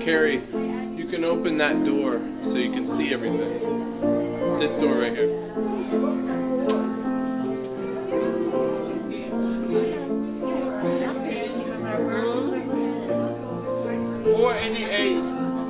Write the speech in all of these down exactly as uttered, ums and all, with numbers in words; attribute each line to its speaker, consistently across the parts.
Speaker 1: Carrie, you can open that door so you can see everything. This door right here. four eighty-eight.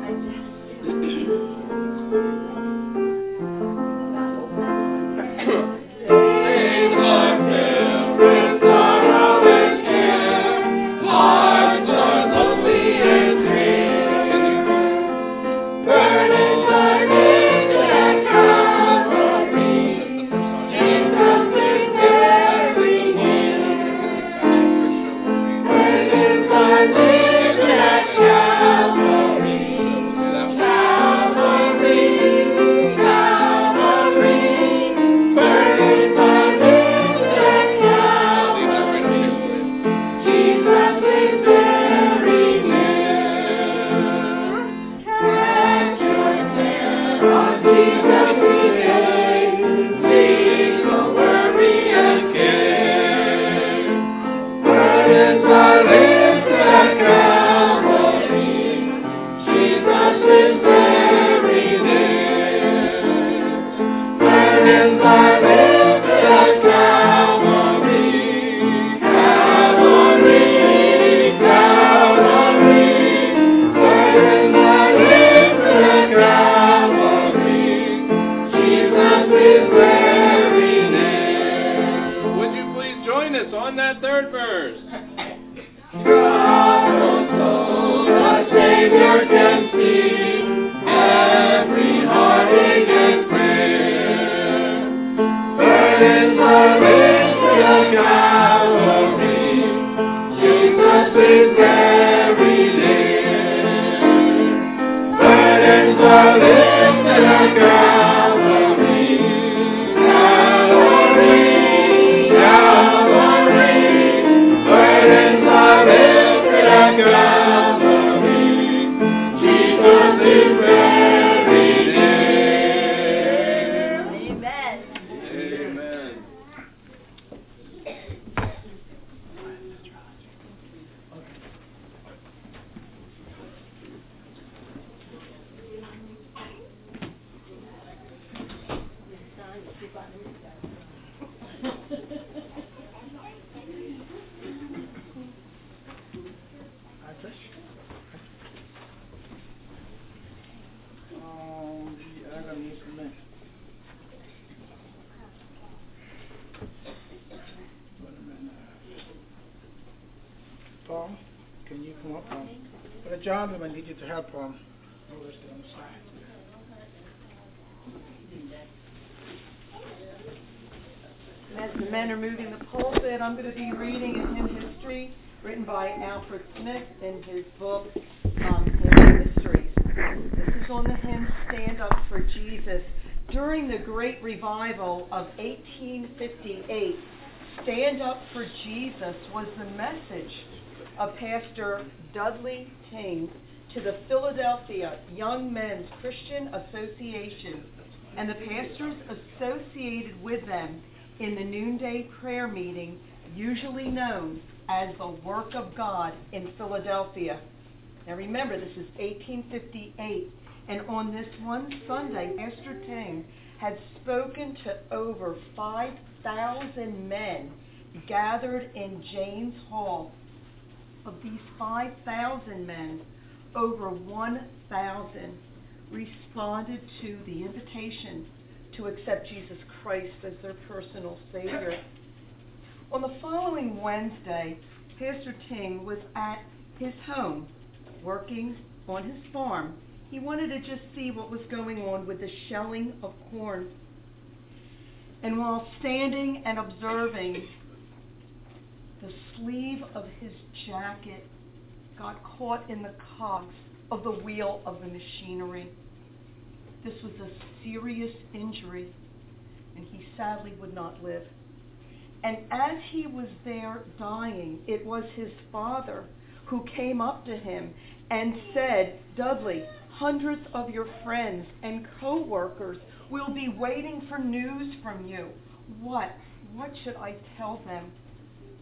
Speaker 2: Paul, can you come up? Um, Brother John, I'm going to need you to help um, move us to the side.
Speaker 3: As the men are moving the pulpit, I'm going to be reading a hymn history written by Alfred Smith in his book, um, Hymn Histories. This is on the hymn Stand Up for Jesus. During the Great Revival of eighteen fifty-eight, Stand Up for Jesus was the message of Pastor Dudley Ting to the Philadelphia Young Men's Christian Association and the pastors associated with them in the noonday prayer meeting, usually known as the Work of God in Philadelphia. Now remember, this is eighteen fifty-eight, and on this one Sunday, Pastor Ting had spoken to over five thousand men gathered in James Hall. Of these five thousand men, over one thousand responded to the invitation to accept Jesus Christ as their personal Savior. On the following Wednesday, Pastor Ting was at his home, working on his farm. He wanted to just see what was going on with the shelling of corn. And while standing and observing, the sleeve of his jacket got caught in the cogs of the wheel of the machinery. This was a serious injury, and he sadly would not live. And as he was there dying, it was his father who came up to him and said, "Dudley, hundreds of your friends and co-workers will be waiting for news from you. What? What should I tell them?"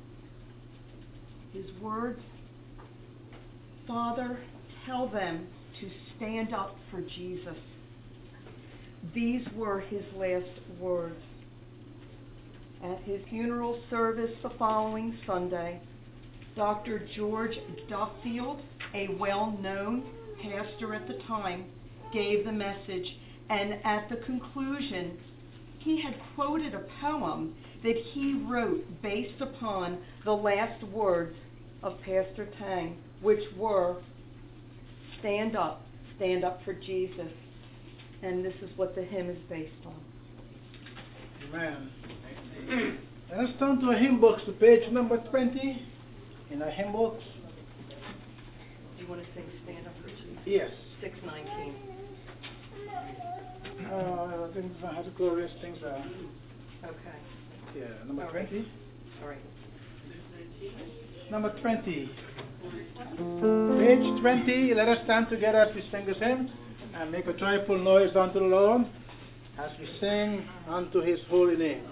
Speaker 3: His words, "Father, tell them to stand up for Jesus. These were his last words. At his funeral service the following Sunday, Doctor George Duffield, a well-known pastor at the time, gave the message, and at the conclusion, he had quoted a poem that he wrote based upon the last words of Pastor Tang, which were, "Stand up, stand up for Jesus." And this is what the hymn is based on.
Speaker 2: Amen. Let's turn to a hymn books to page number twenty in our hymn books.
Speaker 3: Do you want to sing "Stand Up for Jesus"?
Speaker 2: Yes.
Speaker 3: six nineteen.
Speaker 2: Uh, I think how the glorious things are.
Speaker 3: Okay.
Speaker 2: Yeah, number
Speaker 3: All right.
Speaker 2: twenty.
Speaker 3: All right.
Speaker 2: Number twenty. Page twenty. Let us stand together as we sing this hymn and make a joyful noise unto the Lord as we sing unto his holy name.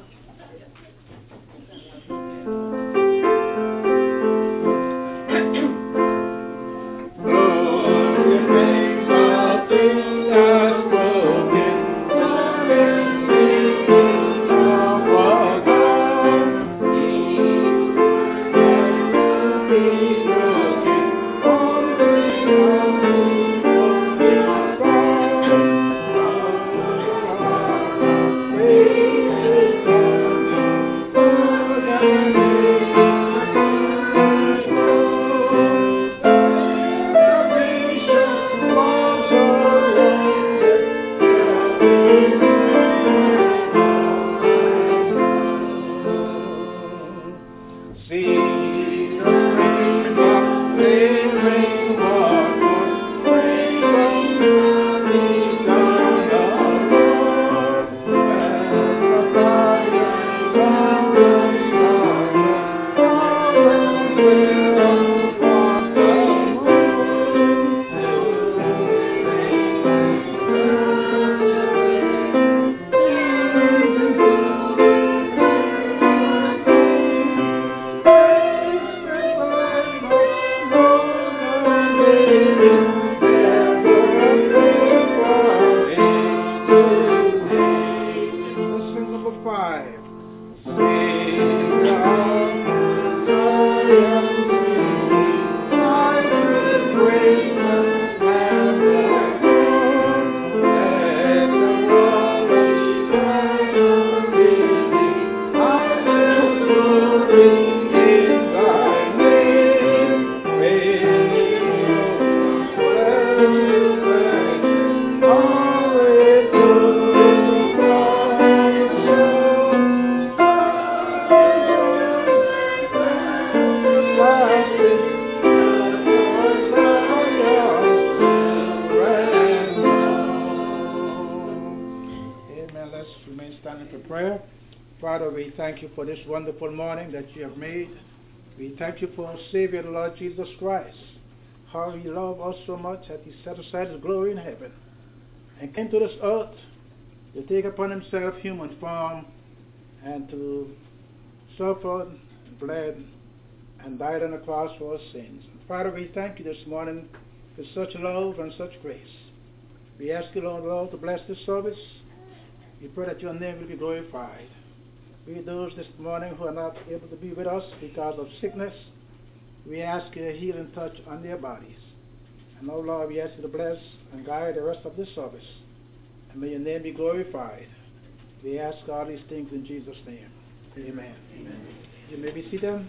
Speaker 2: For this wonderful morning that you have made. We thank you for our Savior, the Lord Jesus Christ. How he loved us so much that he set aside his glory in heaven and came to this earth to take upon himself human form and to suffer, bled, and died on the cross for our sins. And Father, we thank you this morning for such love and such grace. We ask you, Lord, Lord, to bless this service. We pray that your name will be glorified. We those this morning who are not able to be with us because of sickness, we ask you to heal and touch on their bodies. And, oh Lord, we ask you to bless and guide the rest of this service. And may your name be glorified. We ask all these things in Jesus' name. Amen. Amen. You may be seated.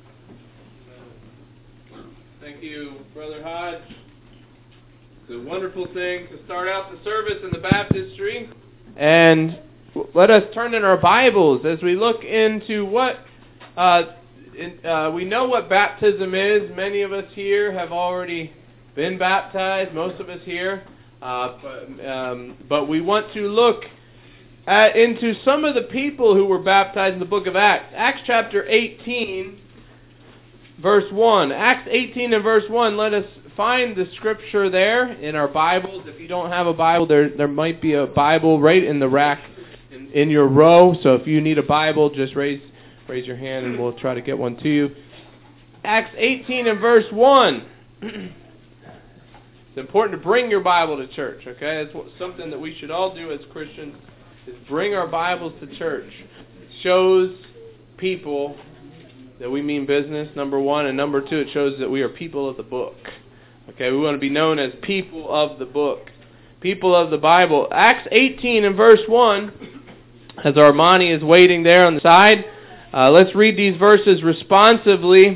Speaker 1: Thank you, Brother Hodge. It's a wonderful thing to start out the service in the baptistry. And let us turn in our Bibles as we look into what, uh, in, uh, we know what baptism is. Many of us here have already been baptized, most of us here. Uh, but, um, but we want to look at, into some of the people who were baptized in the book of Acts. Acts chapter eighteen, verse one. Acts eighteen and verse one, let us find the scripture there in our Bibles. If you don't have a Bible, there, there might be a Bible right in the rack in your row, so if you need a Bible, just raise raise your hand and we'll try to get one to you. Acts eighteen and verse one. It's important to bring your Bible to church, okay? It's something that we should all do as Christians, is bring our Bibles to church. It shows people that we mean business, number one, and number two, it shows that we are people of the book. Okay, we want to be known as people of the book, people of the Bible. Acts eighteen and verse one, as Armani is waiting there on the side, uh, let's read these verses responsively.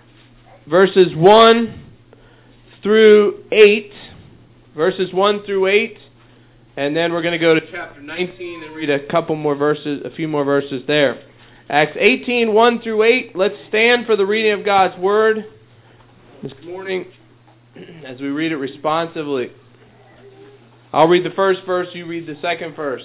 Speaker 1: Verses one through eight, verses one through eight, and then we're going to go to chapter nineteen and read a couple more verses, a few more verses there. Acts eighteen, one through eight. Let's stand for the reading of God's Word this morning as we read it responsively. I'll read the first verse, you read the second verse.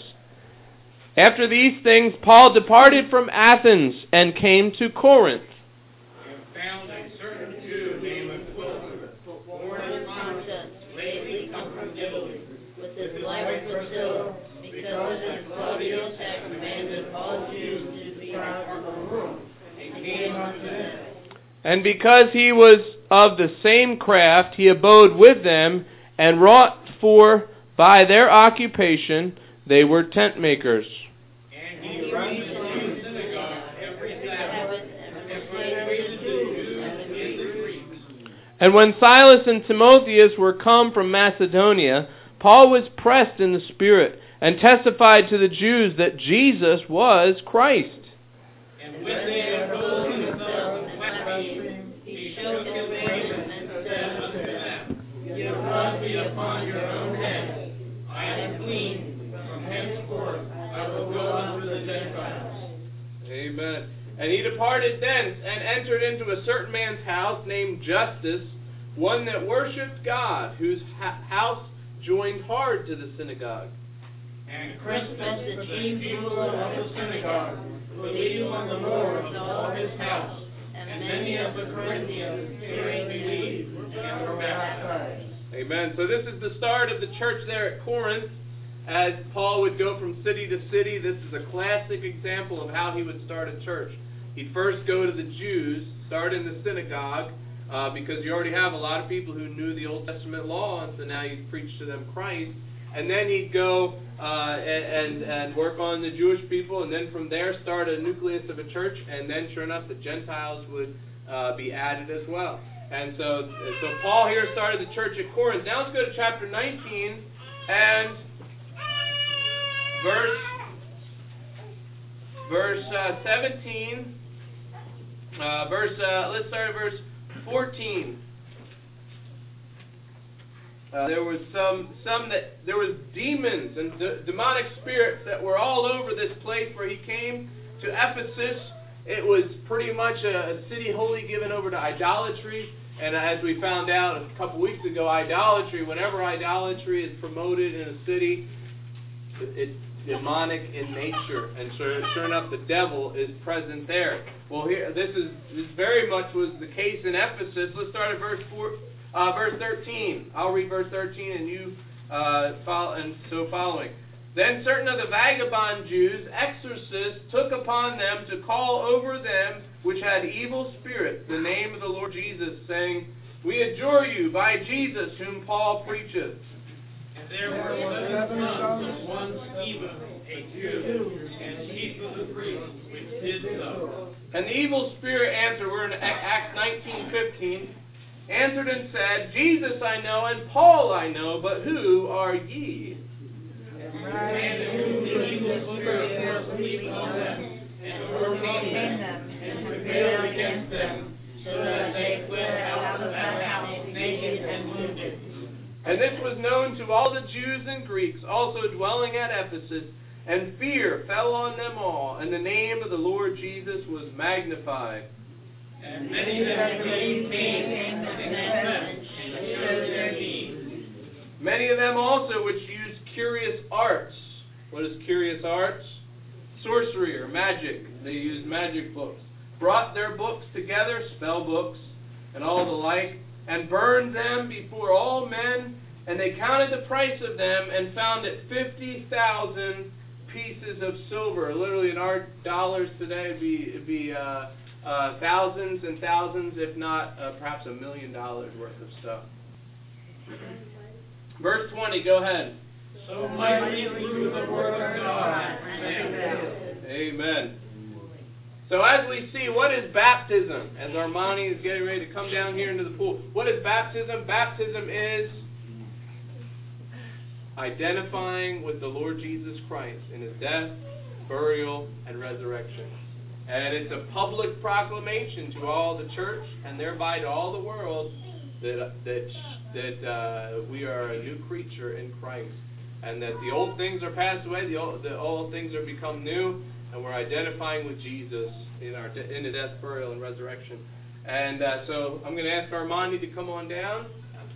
Speaker 1: After these things, Paul departed from Athens and came to Corinth.
Speaker 4: And found a certain Jew named Aquila, born in Pontus, lately come from Italy, with his wife Priscilla, because that Claudius had commanded all Jews to be out of the room, and came unto them.
Speaker 1: And because he was of the same craft, he abode with them, and wrought for by their occupation they were tent makers.
Speaker 4: And he run the Jews' synagogue every Sabbath, and persuaded the Jews and the Greeks.
Speaker 1: And when Silas and Timotheus were come from Macedonia, Paul was pressed in the Spirit, and testified to the Jews that Jesus was Christ.
Speaker 4: And when they had told himself and blaspheme, he shook his raiment and said unto them, Your blood be upon your own heads. I am clean. From henceforth I will go unto the Gentiles.
Speaker 1: Amen. And he departed thence, and entered into a certain man's house named Justus, one that worshipped God, whose ha- house joined hard to the synagogue.
Speaker 4: And Crispus, the chief ruler of the synagogue, believed on the Lord with all his house, and many of the Corinthians hearing believed and were baptized.
Speaker 1: Amen. So this is the start of the church there at Corinth. As Paul would go from city to city, this is a classic example of how he would start a church. He'd first go to the Jews, start in the synagogue, uh, because you already have a lot of people who knew the Old Testament law, and so now he'd preach to them Christ. And then he'd go uh, and, and and work on the Jewish people, and then from there start a nucleus of a church, and then sure enough the Gentiles would uh, be added as well. And so, so Paul here started the church at Corinth. Now let's go to chapter nineteen and verse verse uh, seventeen. Uh, verse uh, let's start at verse fourteen. Uh, there was some some that there was demons and de- demonic spirits that were all over this place where he came to Ephesus. It was pretty much a, a city wholly given over to idolatry. And as we found out a couple weeks ago, idolatry, whenever idolatry is promoted in a city, it, it's demonic in nature. And sure, sure enough, the devil is present there. Well, here this is this very much was the case in Ephesus. Let's start at verse four, uh, verse thirteen. I'll read verse thirteen, and you uh, follow, and so following. Then certain of the vagabond Jews, exorcists, took upon them to call over them which had evil spirits the name of the Lord Jesus, saying, We adjure you by Jesus whom Paul preacheth.
Speaker 4: And there were eleven sons of one Stephen, a Jew, and chief of the priests, which did so.
Speaker 1: And the evil spirit answered, we're in Acts nineteen fifteen, answered and said, Jesus I know, and Paul I know, but who are ye?
Speaker 4: And whom the evil spirit was leaving on them, and overcame them, and prevailed against them, so that they fled out of that house naked and wounded.
Speaker 1: And this was known to all the Jews and Greeks, also dwelling at Ephesus, and fear fell on them all, and the name of the Lord Jesus was magnified.
Speaker 4: And many that believed came and confessed and showed their deeds.
Speaker 1: Many of them also which used curious arts. What is curious arts? Sorcery or magic. They used magic books. Brought their books together, spell books, and all the like, and burned them before all men, and they counted the price of them, and found it fifty thousand pieces of silver. Literally in our dollars today, it'd be, it'd be uh, uh, thousands and thousands, if not uh, perhaps a million dollars worth of stuff. Verse twenty, go ahead.
Speaker 4: So might we through the word of God.
Speaker 1: Amen. So as we see, what is baptism? As Armani is getting ready to come down here into the pool. What is baptism? Baptism is identifying with the Lord Jesus Christ in His death, burial, and resurrection. And it's a public proclamation to all the church and thereby to all the world that that that uh, we are a new creature in Christ, and that the old things are passed away, the old, the old things are become new, and we're identifying with Jesus in our in the death, burial, and resurrection. And uh, so I'm going to ask Armani to come on down.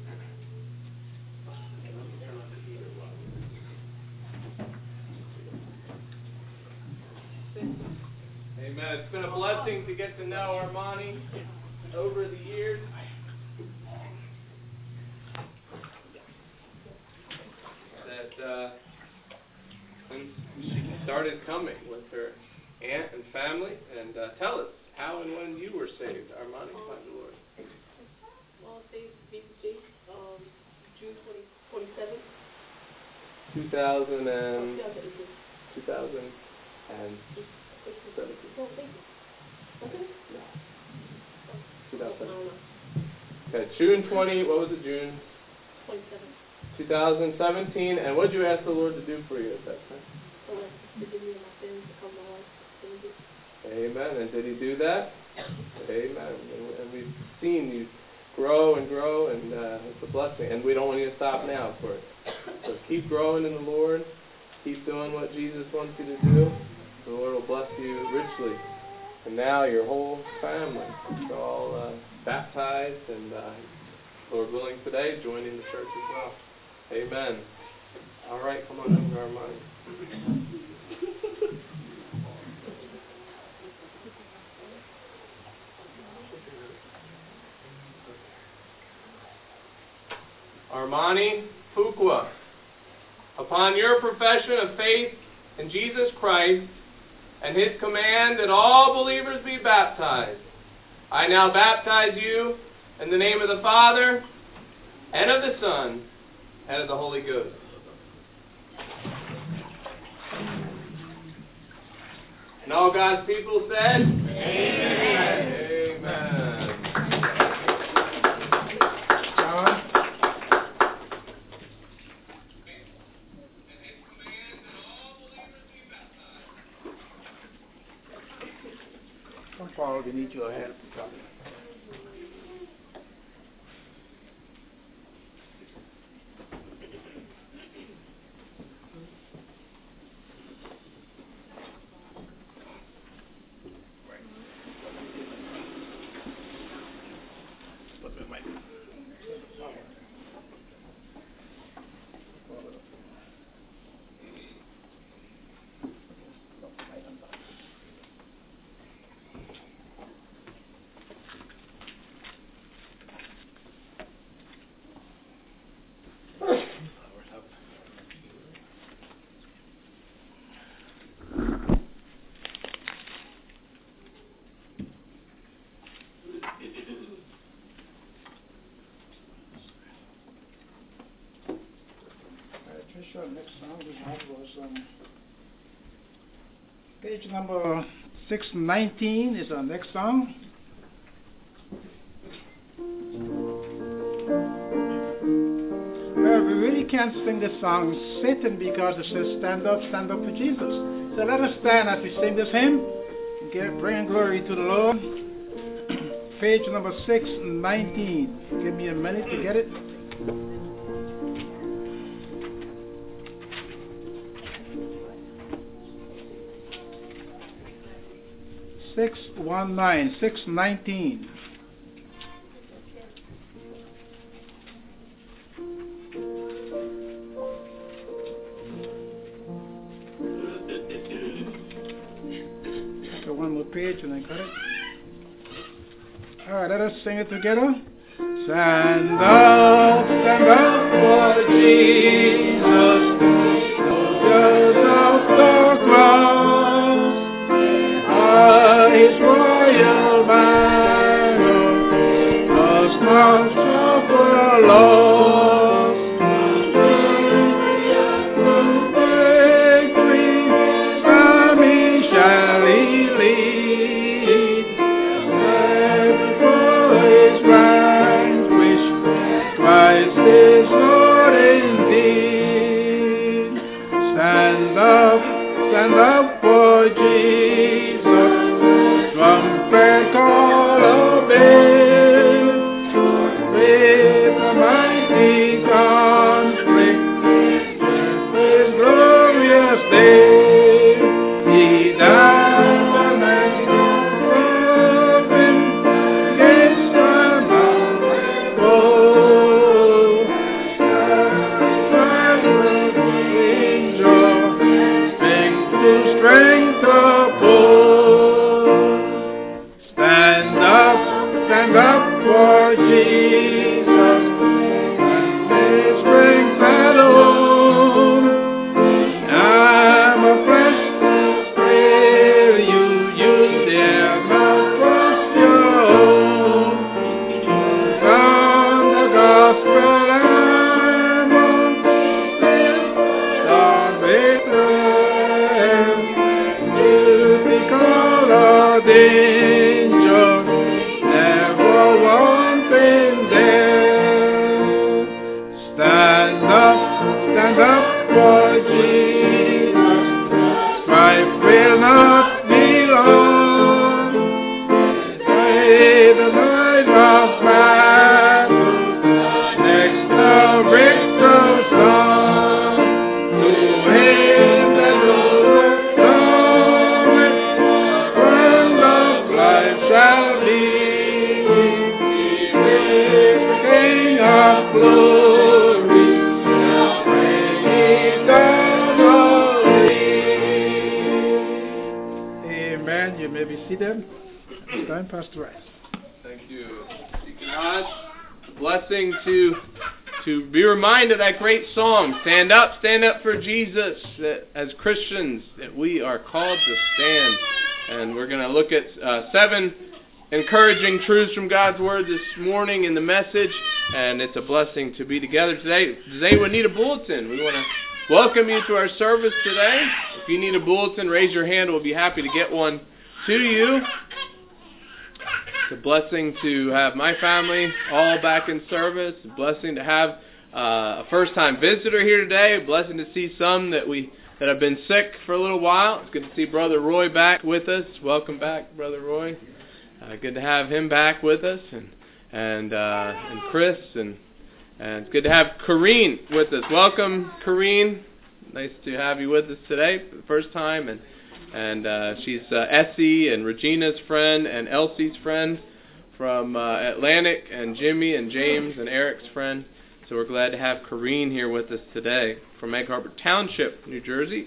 Speaker 1: Amen. It's been a blessing to get to know Armani over the years. That uh, since she started coming with her aunt and family, and uh, tell us how and when you were saved, Armani, my Lord.
Speaker 5: Well, saved B C, um, June twenty twenty-seventh.
Speaker 1: Two thousand and two thousand and seventeen.
Speaker 5: No, thank you. Okay.
Speaker 1: No. Two thousand. Okay, June twenty. What was it? June.
Speaker 5: Twenty-seven.
Speaker 1: two thousand seventeen. And what did you ask the Lord to do for you at that time?
Speaker 5: So, like, forgive me of my sins, become my life.
Speaker 1: Amen. And did He do that? Amen. And we've seen you grow and grow, and uh, it's a blessing. And we don't want you to stop now, of course. So keep growing in the Lord. Keep doing what Jesus wants you to do. The Lord will bless you richly. And now your whole family is all uh, baptized and, uh, Lord willing, today joining the church as well. Amen. All right, come on over, Armani. Armani Fuqua, upon your profession of faith in Jesus Christ and His command that all believers be baptized, I now baptize you in the name of the Father, and of the Son, and of the Holy Ghost. And all God's people said, Amen. Amen.
Speaker 2: John. Come forward, we need your help. Sure, next song we had was um, page number six nineteen is our next song. Well, we really can't sing this song Satan because it says stand up, stand up for Jesus. So let us stand as we sing this hymn, give, bring glory to the Lord. Page number six nineteen. Give me a minute to get it. Six one nine, six nineteen. So one more page and I got it. All right, let us sing it together. Stand up, stand up for Jesus, soldiers of the cross. His royal banner, must not suffer long. see them. It's time, Pastor Rice.
Speaker 1: Thank you, Deacon Hodge. It's a blessing to to be reminded of that great song, Stand Up, Stand Up for Jesus, that as Christians that we are called to stand. And we're going to look at uh, seven encouraging truths from God's Word this morning in the message, and it's a blessing to be together today. Today we need a bulletin. We want to welcome you to our service today. If you need a bulletin, raise your hand. We'll be happy to get one to you. It's a blessing to have my family all back in service. A blessing to have uh, a first-time visitor here today. A blessing to see some that we that have been sick for a little while. It's good to see Brother Roy back with us. Welcome back, Brother Roy. Uh, good to have him back with us, and and uh, and Chris, and and it's good to have Corrine with us. Welcome, Corrine. Nice to have you with us today for the first time, and. And uh, she's uh, Essie and Regina's friend and Elsie's friend from uh, Atlantic, and Jimmy and James and Eric's friend. So we're glad to have Corrine here with us today from Egg Harbor Township, New Jersey.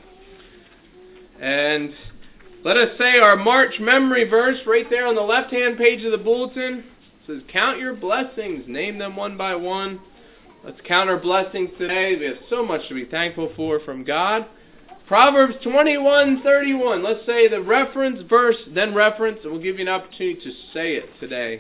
Speaker 1: And let us say our March memory verse right there on the left-hand page of the bulletin. It says, count your blessings, name them one by one. Let's count our blessings today. We have so much to be thankful for from God. Proverbs twenty-one thirty-one. Let's say the reference verse, then reference, and we'll give you an opportunity to say it today.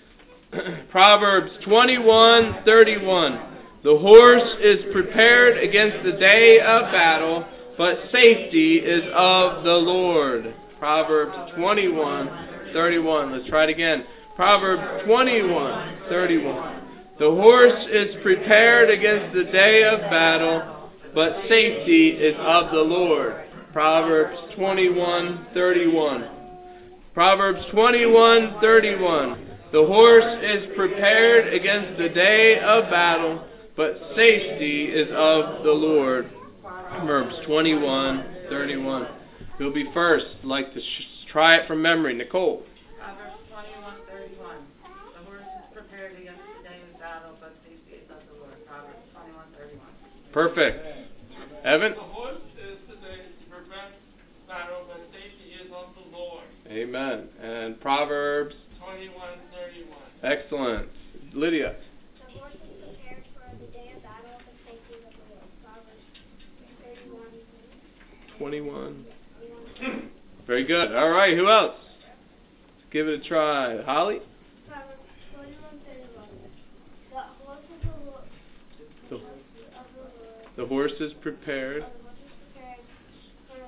Speaker 1: Proverbs twenty-one thirty-one. The horse is prepared against the day of battle, but safety is of the Lord. Proverbs twenty-one thirty-one. Let's try it again. Proverbs twenty-one thirty-one. The horse is prepared against the day of battle, but safety is of the Lord. Proverbs twenty-one thirty-one. Proverbs twenty-one thirty-one. The horse is prepared against the day of battle, but safety is of the Lord. Proverbs twenty-one thirty-one. Who'll be first? Like to sh- try it from memory. Nicole.
Speaker 6: Proverbs twenty-one thirty-one. The horse is prepared against the day of battle, but safety is of the Lord. Proverbs twenty-one thirty-one.
Speaker 1: Perfect. Evan?
Speaker 7: The horse is to prevent battle, but safety is of the Lord.
Speaker 1: Amen. And Proverbs?
Speaker 7: twenty-one thirty-one.
Speaker 1: Excellent. Lydia?
Speaker 8: The horse is prepared for the day of battle, but safety is of the Lord. Proverbs thirty-one.
Speaker 1: twenty-one. Very good. All right, who else? Let's give it a try. Holly?
Speaker 8: Proverbs twenty-one thirty-one. The horse is the Lord.
Speaker 1: The,
Speaker 8: Of the Lord.
Speaker 1: the horse is prepared.
Speaker 8: The horse is prepared for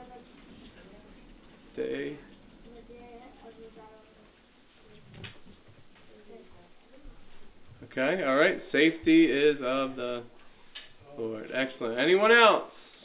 Speaker 8: the
Speaker 1: Day.
Speaker 8: the day of the battle.
Speaker 1: Okay, all right. Safety is of the Lord. Excellent. Anyone else?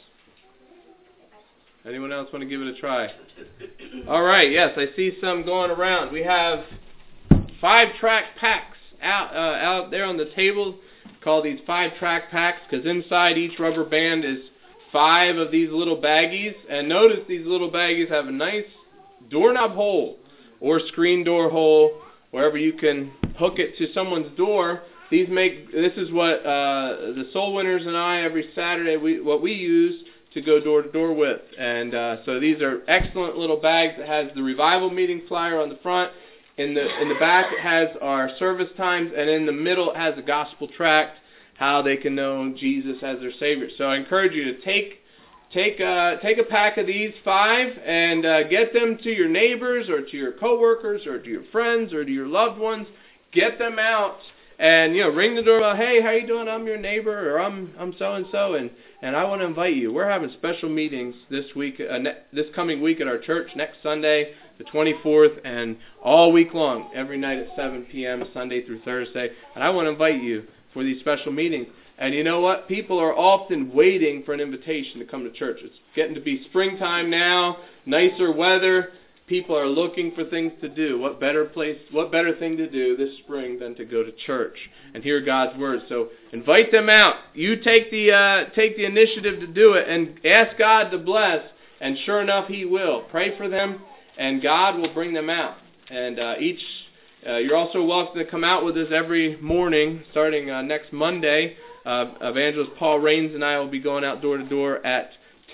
Speaker 1: Anyone else want to give it a try? All right, yes, I see some going around. We have five-track packs out uh, out there on the table. Call these five-track packs because inside each rubber band is five of these little baggies. And notice these little baggies have a nice doorknob hole or screen door hole wherever you can hook it to someone's door. These make this is what uh, the Soul Winners and I every Saturday we what we use to go door to door with. And uh, so these are excellent little bags. It has the revival meeting flyer on the front. In the in the back it has our service times, and in the middle it has a gospel tract, how they can know Jesus as their Savior. So I encourage you to take take uh, take a pack of these five and uh, get them to your neighbors or to your coworkers or to your friends or to your loved ones. Get them out and you know ring the doorbell. Hey, how you doing? I'm your neighbor, or I'm I'm so and so, and and I want to invite you. We're having special meetings this week, uh, ne- this coming week at our church next Sunday, the twenty-fourth, and all week long, every night at seven p.m., Sunday through Thursday. And I want to invite you for these special meetings. And you know what? People are often waiting for an invitation to come to church. It's getting to be springtime now, nicer weather. People are looking for things to do. What better place, what better thing to do this spring than to go to church and hear God's word? So invite them out. You take the uh, take the initiative to do it and ask God to bless. And sure enough, He will. Pray for them, and God will bring them out. And uh, each, uh, you're also welcome to come out with us every morning, starting uh, next Monday. Uh, Evangelist Paul Raines and I will be going out door to door at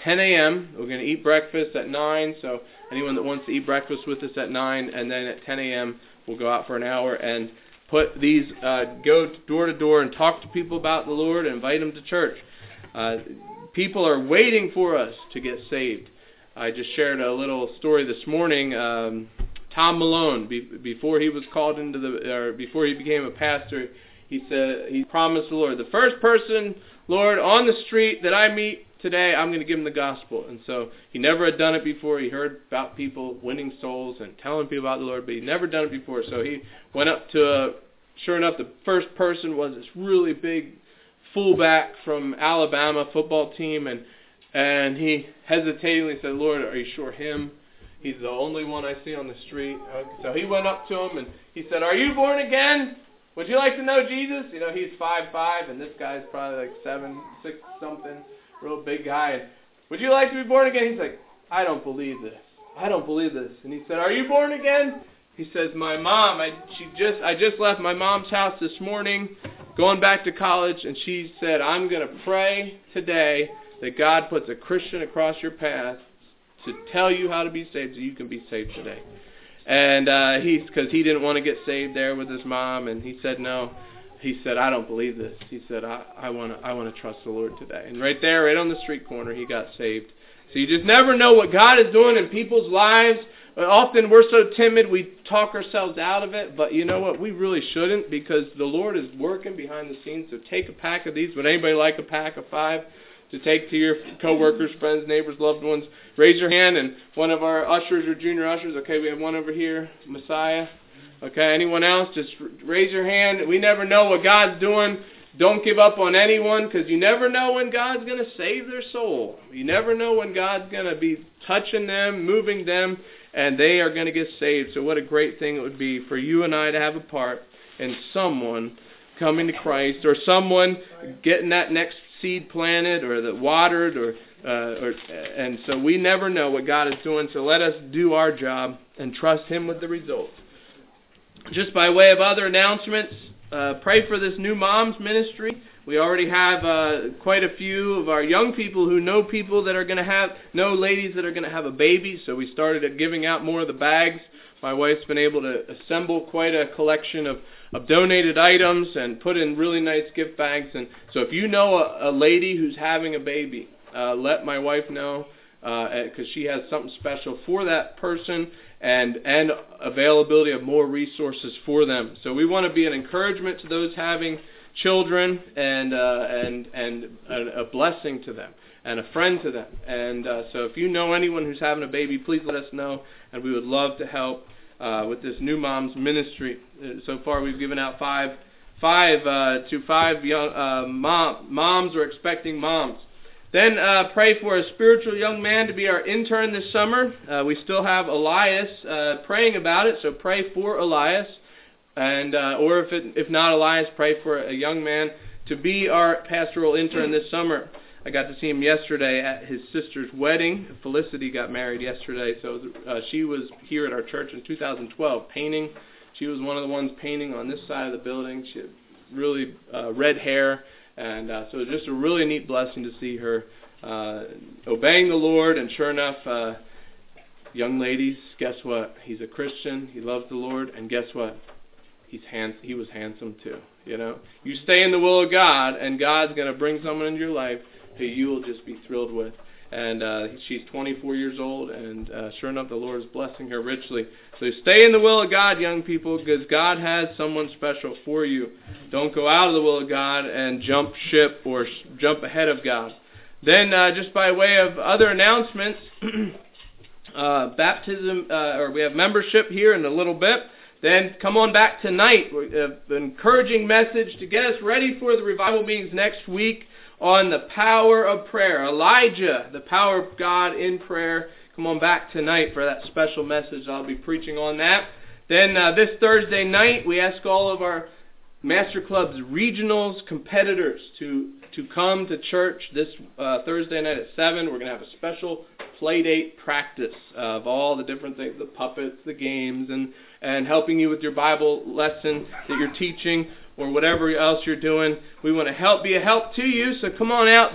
Speaker 1: ten a.m. We're going to eat breakfast at nine, so anyone that wants to eat breakfast with us at nine, and then at ten a.m. we'll go out for an hour and put these, uh, go door to door and talk to people about the Lord and invite them to church. Uh, people are waiting for us to get saved. I just shared a little story this morning. Um, Tom Malone, be, before he was called into the, or before he became a pastor, he said he promised the Lord, the first person, Lord, on the street that I meet today, I'm going to give him the gospel. And so he never had done it before. He heard about people winning souls and telling people about the Lord, but he'd never done it before. So he went up to, uh, sure enough, the first person was this really big fullback from Alabama football team, and and he hesitatingly said, Lord, are you sure him? He's the only one I see on the street. So he went up to him and he said, are you born again? Would you like to know Jesus? You know, he's five five, and this guy's probably like seven, six something, real big guy. And, would you like to be born again? He's like, I don't believe this. I don't believe this. And he said, are you born again? He says, my mom, I she just I just left my mom's house this morning, going back to college, and she said, I'm going to pray today that God puts a Christian across your path to tell you how to be saved so you can be saved today. And uh, he's because he didn't want to get saved there with his mom, and he said no. He said, I don't believe this. He said, I, I want to I want to trust the Lord today. And right there, right on the street corner, he got saved. So you just never know what God is doing in people's lives. Often we're so timid, we talk ourselves out of it. But you know what? We really shouldn't, because the Lord is working behind the scenes. So take a pack of these. Would anybody like a pack of five to take to your coworkers, friends, neighbors, loved ones? Raise your hand, and one of our ushers or junior ushers. Okay, we have one over here, Messiah. Okay, anyone else? Just raise your hand. We never know what God's doing. Don't give up on anyone, because you never know when God's going to save their soul. You never know when God's going to be touching them, moving them, and they are going to get saved. So what a great thing it would be for you and I to have a part in someone coming to Christ, or someone getting that next seed planted or that watered, or uh, or and so we never know what God is doing. So let us do our job and trust Him with the results. Just by way of other announcements, uh, pray for this new moms ministry. We already have uh, quite a few of our young people who know people that are going to have, know ladies that are going to have a baby. So we started giving out more of the bags. My wife's been able to assemble quite a collection of, of donated items and put in really nice gift bags. And so if you know a, a lady who's having a baby, uh, let my wife know, because uh, she has something special for that person, and and availability of more resources for them. So we want to be an encouragement to those having children, and uh, and and a, a blessing to them, and a friend to them. And uh, so if you know anyone who's having a baby, please let us know, and we would love to help uh, with this new moms ministry. So far we've given out five five uh, to five young uh, mom, moms or expecting moms. Then uh, pray for a spiritual young man to be our intern this summer. Uh, we still have Elias uh, praying about it, so pray for Elias. And uh, or if it, if not Elias, pray for a young man to be our pastoral intern this summer. I got to see him yesterday at his sister's wedding. Felicity got married yesterday, so uh, she was here at our church in two thousand twelve painting. She was one of the ones painting on this side of the building. She had really uh, red hair. And uh, so it was just a really neat blessing to see her uh, obeying the Lord. And sure enough, uh, young ladies, guess what? He's a Christian. He loves the Lord. And guess what? He's hands- He was handsome too. You know, you stay in the will of God, and God's going to bring someone into your life who you will just be thrilled with. And uh, she's twenty-four years old, and uh, sure enough, the Lord is blessing her richly. So stay in the will of God, young people, because God has someone special for you. Don't go out of the will of God and jump ship or sh- jump ahead of God. Then, uh, just by way of other announcements, uh, baptism, uh, or we have membership here in a little bit. Then come on back tonight. An encouraging message to get us ready for the revival meetings next week on the power of prayer. Elijah, the power of God in prayer. Come on back tonight for that special message. I'll be preaching on that. Then uh, this Thursday night, we ask all of our Master Club's regionals competitors to, to come to church this uh, Thursday night at seven. We're going to have a special play date practice of all the different things, the puppets, the games, and, and helping you with your Bible lesson that you're teaching, or whatever else you're doing. We want to help be a help to you, so come on out this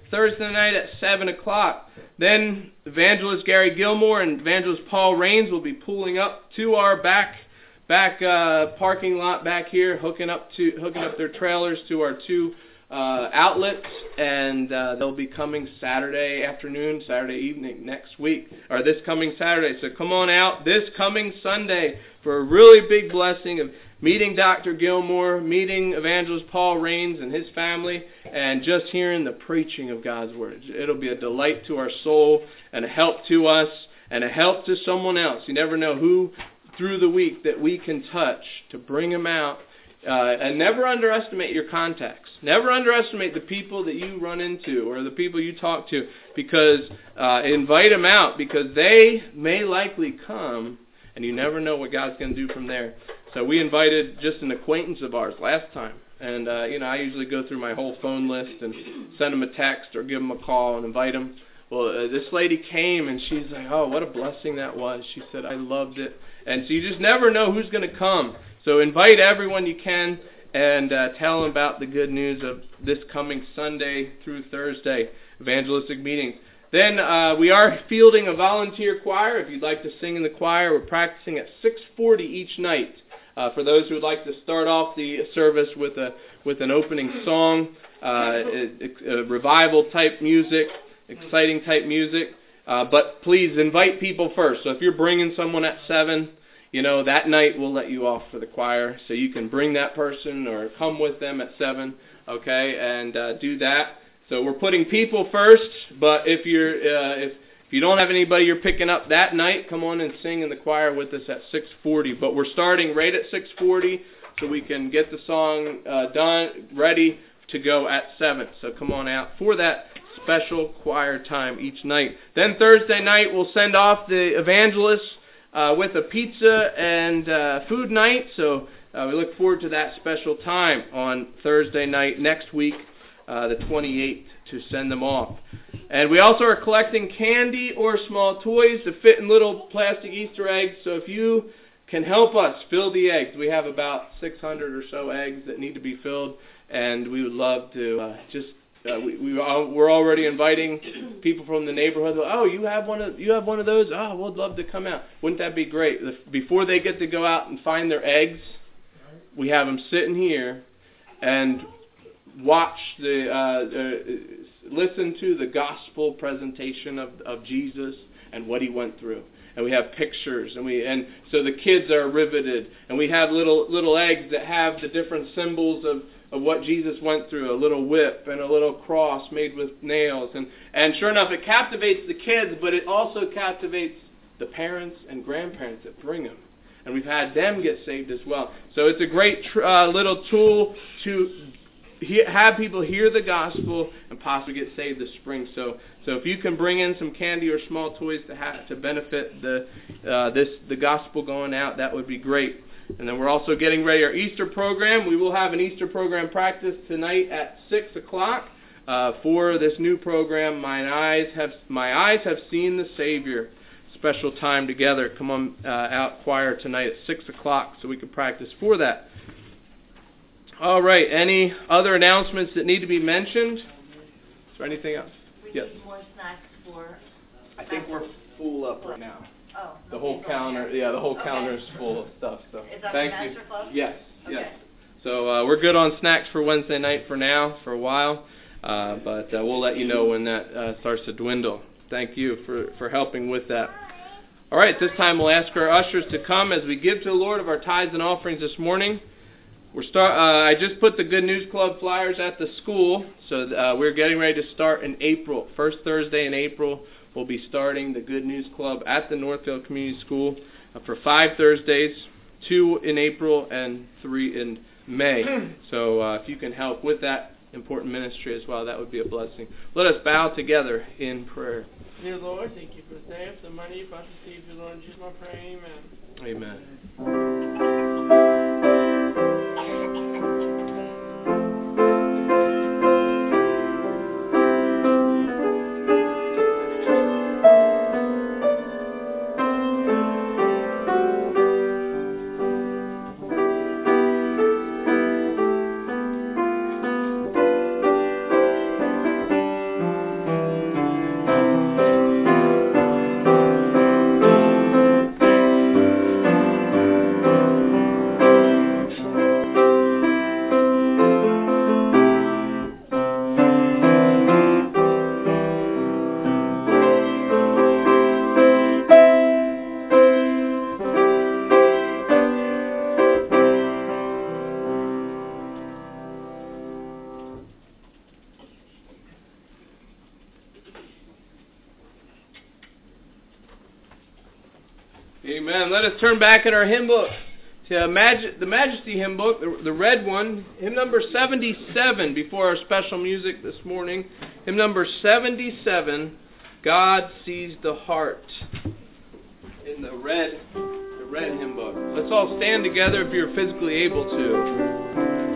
Speaker 1: Thursday night at seven o'clock. Then Evangelist Gary Gilmore and Evangelist Paul Raines will be pulling up to our back back uh, parking lot back here, hooking up to hooking up their trailers to our two uh, outlets, and uh, they'll be coming Saturday afternoon, Saturday evening next week, or this coming Saturday. So come on out this coming Sunday for a really big blessing of meeting Doctor Gilmore, meeting Evangelist Paul Raines and his family, and just hearing the preaching of God's Word. It'll be a delight to our soul and a help to us and a help to someone else. You never know who through the week that we can touch to bring them out. Uh, and never underestimate your contacts. Never underestimate the people that you run into or the people you talk to, because uh, invite them out, because they may likely come, and you never know what God's going to do from there. So we invited just an acquaintance of ours last time. And, uh, you know, I usually go through my whole phone list and send them a text or give them a call and invite them. Well, uh, this lady came, and she's like, oh, what a blessing that was. She said, I loved it. And so you just never know who's going to come. So invite everyone you can, and uh, tell them about the good news of this coming Sunday through Thursday evangelistic meetings. Then uh, we are fielding a volunteer choir. If you'd like to sing in the choir, we're practicing at six forty each night. Uh, for those who would like to start off the service with a with an opening song, uh, a, a revival type music, exciting type music. Uh, but please invite people first. So if you're bringing someone at seven, you know, that night we'll let you off for the choir, so you can bring that person or come with them at seven, okay, and uh, do that. So we're putting people first, but if you're uh, if if you don't have anybody you're picking up that night, come on and sing in the choir with us at six forty. But we're starting right at six forty, so we can get the song uh, done, ready to go at seven. So come on out for that special choir time each night. Then Thursday night we'll send off the evangelists Uh, with a pizza and uh, food night, so uh, we look forward to that special time on Thursday night next week, uh, the twenty-eighth, to send them off. And we also are collecting candy or small toys to fit in little plastic Easter eggs, so if you can help us fill the eggs, we have about six hundred or so eggs that need to be filled, and we would love to uh, just Uh, we, we are, we're already inviting people from the neighborhood. Oh, you have one of you have one of those? Oh, we'd love to come out. Wouldn't that be great? Before they get to go out and find their eggs, we have them sitting here and watch the uh, uh, listen to the gospel presentation of of Jesus and what he went through. And we have pictures, and we and so the kids are riveted. And we have little little eggs that have the different symbols of. of what Jesus went through, a little whip and a little cross made with nails. And, and sure enough, it captivates the kids, but it also captivates the parents and grandparents that bring them. And we've had them get saved as well. So it's a great uh, little tool to he, have people hear the gospel and possibly get saved this spring. So so if you can bring in some candy or small toys to have, to benefit the uh, this the gospel going out, that would be great. And then we're also getting ready our Easter program. We will have an Easter program practice tonight at six o'clock uh, for this new program. My eyes have my eyes have seen the Savior. Special time together. Come on uh, out choir tonight at six o'clock so we can practice for that. All right. Any other announcements that need to be mentioned? Is there anything else?
Speaker 6: We
Speaker 1: yes.
Speaker 6: need more snacks for.
Speaker 1: I think we're full up right now.
Speaker 6: Oh,
Speaker 1: the whole counter, yeah, the whole
Speaker 6: okay.
Speaker 1: counter is full of stuff. So
Speaker 6: is that
Speaker 1: thank
Speaker 6: the
Speaker 1: you.
Speaker 6: Master Club?
Speaker 1: Yes,
Speaker 6: okay.
Speaker 1: yes. So uh, we're good on snacks for Wednesday night for now, for a while, uh, but uh, we'll let you know when that uh, starts to dwindle. Thank you for, for helping with that. All right, this time we'll ask our ushers to come as we give to the Lord of our tithes and offerings this morning. We're start. Uh, I just put the Good News Club flyers at the school, so uh, we're getting ready to start in April. First Thursday in April. We'll be starting the Good News Club at the Northfield Community School uh, for five Thursdays, two in April and three in May. So uh, if you can help with that important ministry as well, that would be a blessing. Let us bow together in prayer.
Speaker 7: Dear Lord, thank you for the day, for the money you brought to save you, Lord. In Jesus' name I pray, amen.
Speaker 1: Amen. Amen. Let us turn back in our hymn book to Maj- the Majesty hymn book, the, the red one, hymn number seventy-seven, before our special music this morning. Hymn number seventy-seven, God Sees the Heart, in the red, the red hymn book. Let's all stand together if you're physically able to.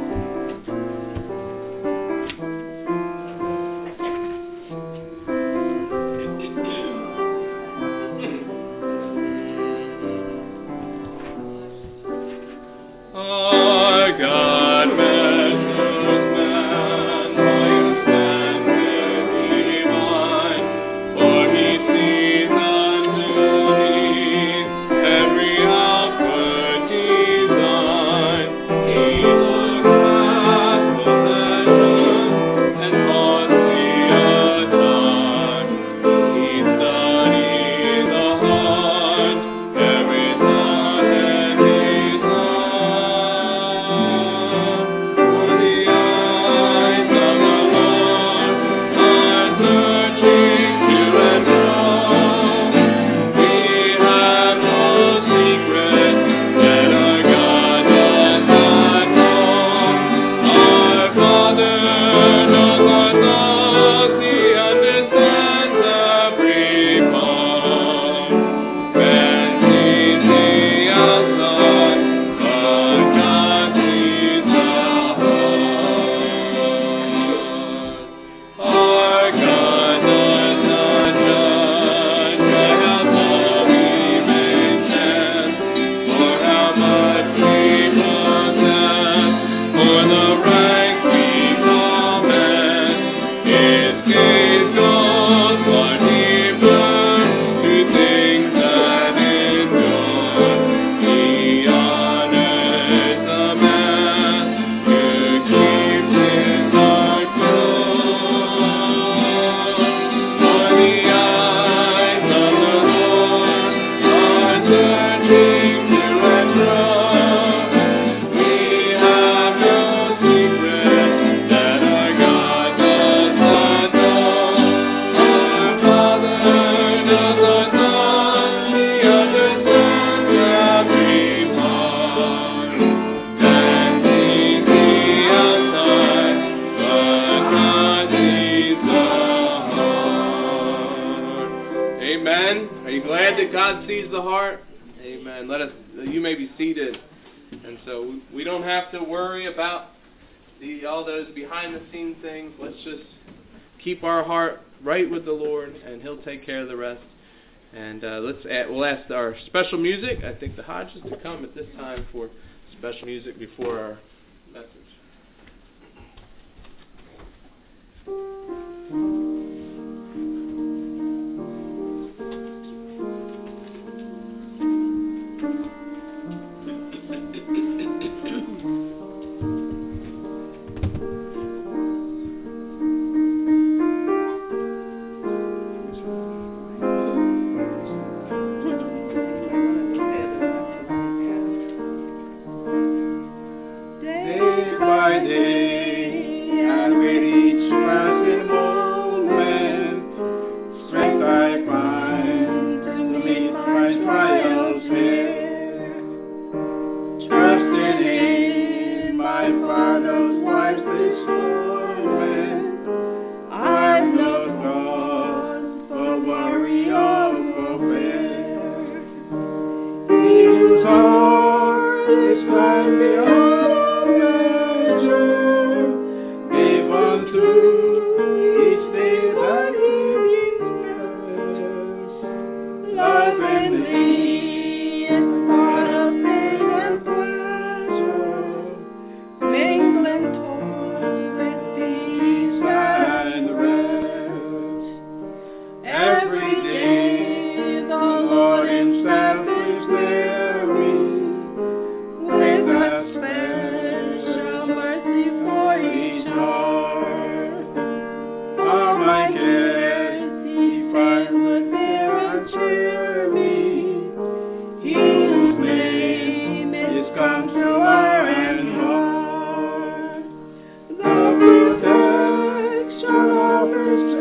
Speaker 1: Keep our heart right with the Lord, and He'll take care of the rest. And uh, let's add, we'll ask our special music. I think the Hodges to come at this time for special music before our message.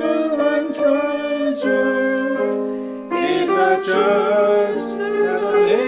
Speaker 2: Just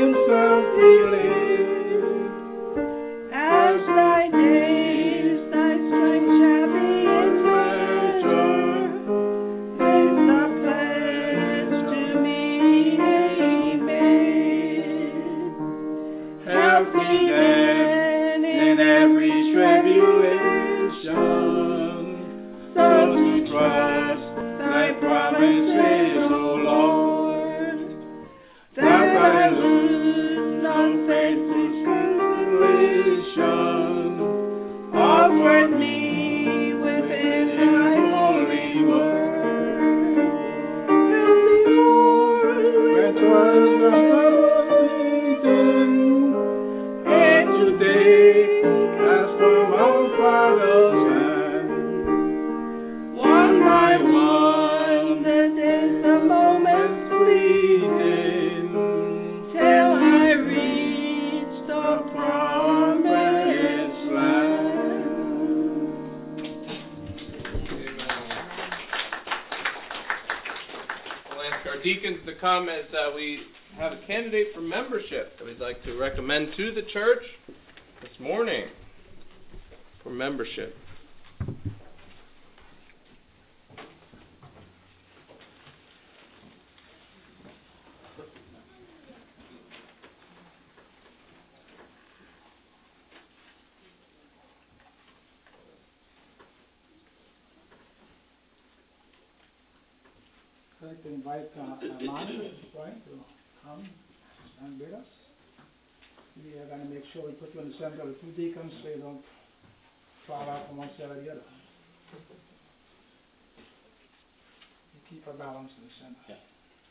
Speaker 2: trust thy promises, O Lord, that I lose unfaithful situation. Comfort me within thy holy word. Help me, Lord, when twas the pleasing, and today, as from our Father's hand, one by one, the days, the moments fleeting, till I reach the promised land.
Speaker 1: We'll ask our deacons to come as uh, we have a candidate for membership that we'd like to recommend to the church this morning for membership.
Speaker 2: I'd like to invite uh, Amanda right, to come and with us. We are going to make sure we put you in the center of the two deacons so you don't fall out from one side or the other. You keep a balance in the center.
Speaker 9: Yeah.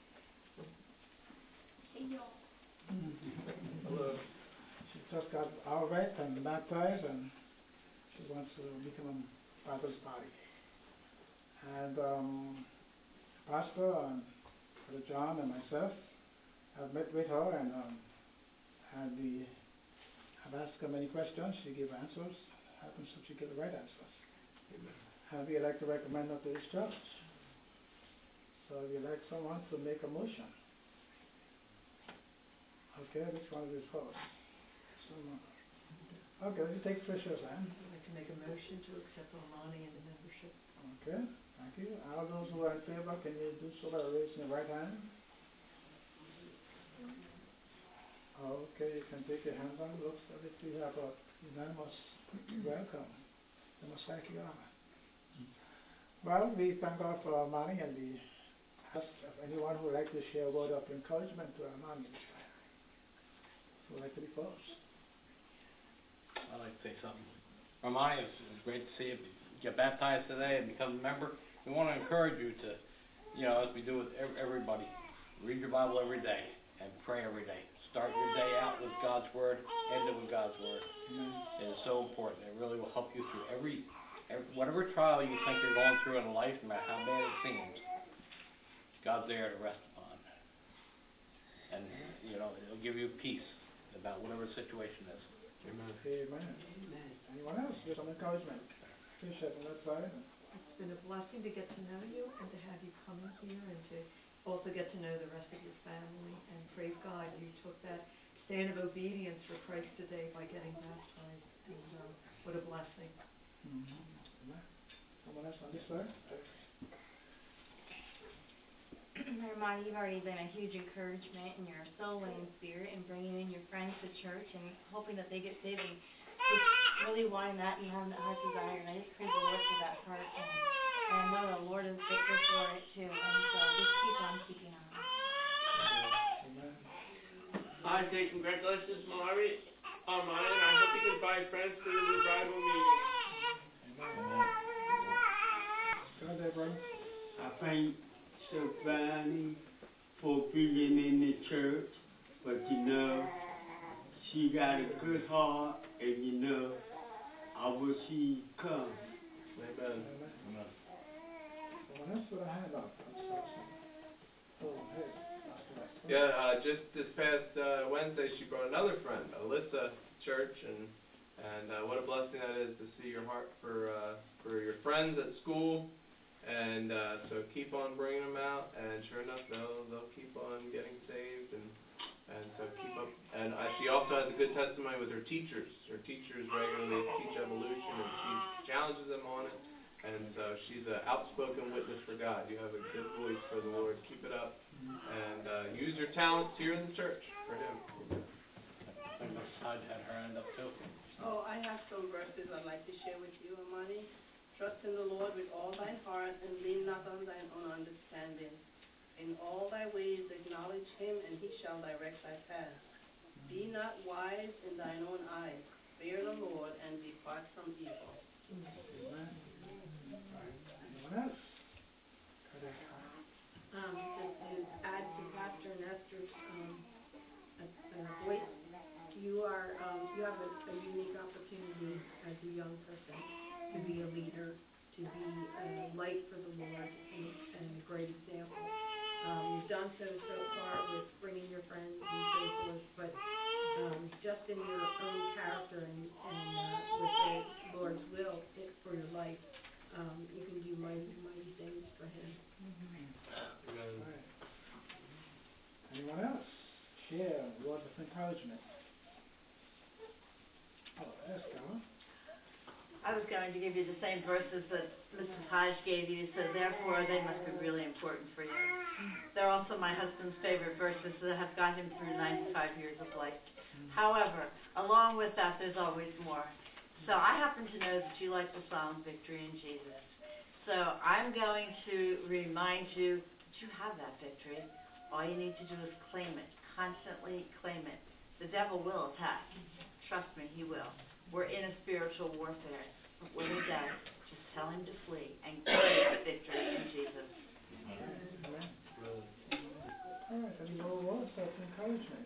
Speaker 2: Hello. She just got our right and baptized, and she wants to become a part of this body. And um, Pastor and Brother John and myself have met with her, and um, and we have asked her many questions. She gave answers. Happens that she gave the right answers. Amen. And we'd like to recommend her to this church. So we'd like someone to make a motion. Okay, which one is first? Someone. Okay, you take Trisha's hand.
Speaker 3: I'd like to make a motion to accept Armani in the membership.
Speaker 2: Okay, thank you. All those who are in favor, can you do so by raising your right hand? Okay, you can take your hands on. Looks as if we have a unanimous welcome. We must thank you, God. Well, we thank God for Armani, and we ask if anyone who would like to share a word of encouragement to Armani this time. Who would like to be first?
Speaker 9: I'd like to say something. Armani, it's, it's great to see you get baptized today and become a member. We want to encourage you to, you know, as we do with everybody, read your Bible every day and pray every day. Start your day out with God's Word, end it with God's Word. Mm-hmm. It is so important. It really will help you through every, every, whatever trial you think you're going through in life, no matter how bad it seems. God's there to rest upon. And, you know, it'll give you peace about whatever the situation is.
Speaker 2: Amen. Amen. Amen. Anyone else? Give some encouragement. Appreciate on that side.
Speaker 3: It's been a blessing to get to know you and to have you come in here and to also get to know the rest of your family. And praise God, you took that stand of obedience for Christ today by getting baptized. And um, what a blessing.
Speaker 2: Mm-hmm. Amen. Someone else on this side?
Speaker 10: Armani, you've already been a huge encouragement in your soul and in spirit, and bringing in your friends to church and hoping that they get saved, and just really wanting that and having that heart desire. And I just praise the Lord for that heart, and, and I know the Lord is faithful for it too. And so just keep on keeping on.
Speaker 2: Amen.
Speaker 7: I say congratulations, Malari, Armani, and I hope you can invite friends to the revival meeting.
Speaker 2: Amen. Go ahead, brother.
Speaker 11: I thank Stephanie for being in the church, but you know, she got a good heart, and you know, I wish she come.
Speaker 1: Amen.
Speaker 2: Amen. Someone else with a hand up. Oh, hey.
Speaker 1: Yeah, uh, just this past uh, Wednesday, she brought another friend, Alyssa, church, and and uh, what a blessing that is to see your heart for uh, for your friends at school. And uh, so keep on bringing them out, and sure enough, they'll they'll keep on getting saved, and and so keep up. And uh, she also has a good testimony with her teachers. Her teachers regularly teach evolution, and she challenges them on it. And so she's an outspoken witness for God. You have a good voice for the Lord. Keep it up, and uh, use your talents here in the church for Him.
Speaker 9: I think Todd had her hand up too.
Speaker 5: Oh, I have some verses I'd like to share with you, Armani.
Speaker 6: Trust in the Lord with all thine heart, and lean not on thine own understanding. In all thy ways acknowledge him, and he shall direct thy path. Be not wise in thine own eyes. Fear the Lord, and depart from evil.
Speaker 2: Amen. Anyone else?
Speaker 12: Um, just to add to Pastor Nestor's um, uh, uh, voice, you are um, you have a, a unique opportunity as a young person to be a leader, to be a light for the Lord, and, and a great example. Um, you've done so so far with bringing your friends and so forth, but um, just in your own character and, and uh, with the Lord's will it, for your life, um, you can do mighty, mighty things for Him. Mm-hmm.
Speaker 2: Right. Anyone else? Share words of encouragement. Oh, that's God.
Speaker 13: I was going to give you the same verses that Missus Hodge gave you, so therefore they must be really important for you. They're also my husband's favorite verses that have got him through ninety-five years of life. However, along with that, there's always more. So I happen to know that you like the song Victory in Jesus. So I'm going to remind you that you have that victory. All you need to do is claim it. Constantly claim it. The devil will attack. Trust me, he will. We're in a spiritual warfare. But when he does, just tell him to flee and claim that victory in Jesus.
Speaker 2: Amen. All right, any more words of encouragement?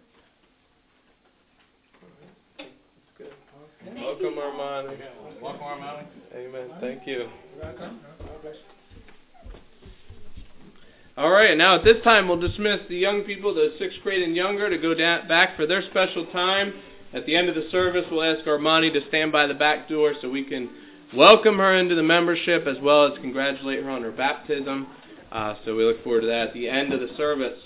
Speaker 1: That's good.
Speaker 2: Okay.
Speaker 1: Welcome, Armani.
Speaker 9: Welcome, Armani.
Speaker 1: Amen. Thank you.
Speaker 2: You're welcome. God bless you.
Speaker 1: All right, now at this time we'll dismiss the young people, the sixth grade and younger, to go da- back for their special time. At the end of the service, we'll ask Armani to stand by the back door so we can welcome her into the membership as well as congratulate her on her baptism. Uh, so we look forward to that at the end of the service.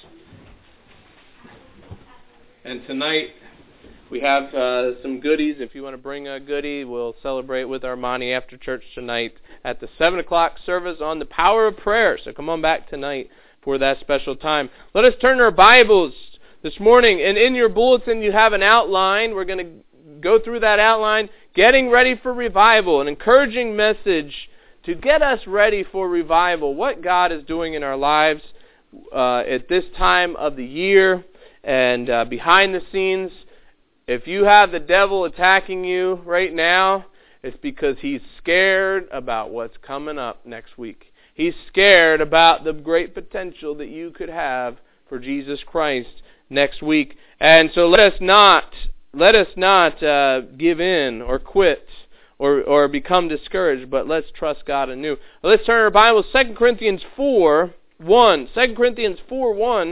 Speaker 1: And tonight we have uh, some goodies. If you want to bring a goodie, we'll celebrate with Armani after church tonight at the seven o'clock service on the power of prayer. So come on back tonight for that special time. Let us turn our Bibles this morning, and in your bulletin you have an outline. We're going to go through that outline, getting ready for revival, an encouraging message to get us ready for revival, what God is doing in our lives uh, at this time of the year and uh, behind the scenes. If you have the devil attacking you right now, it's because he's scared about what's coming up next week. He's scared about the great potential that you could have for Jesus Christ next week. And so let us not let us not uh, give in or quit or or become discouraged, but let's trust God anew. Let's turn our Bibles, Second Corinthians four one. Second Corinthians four one.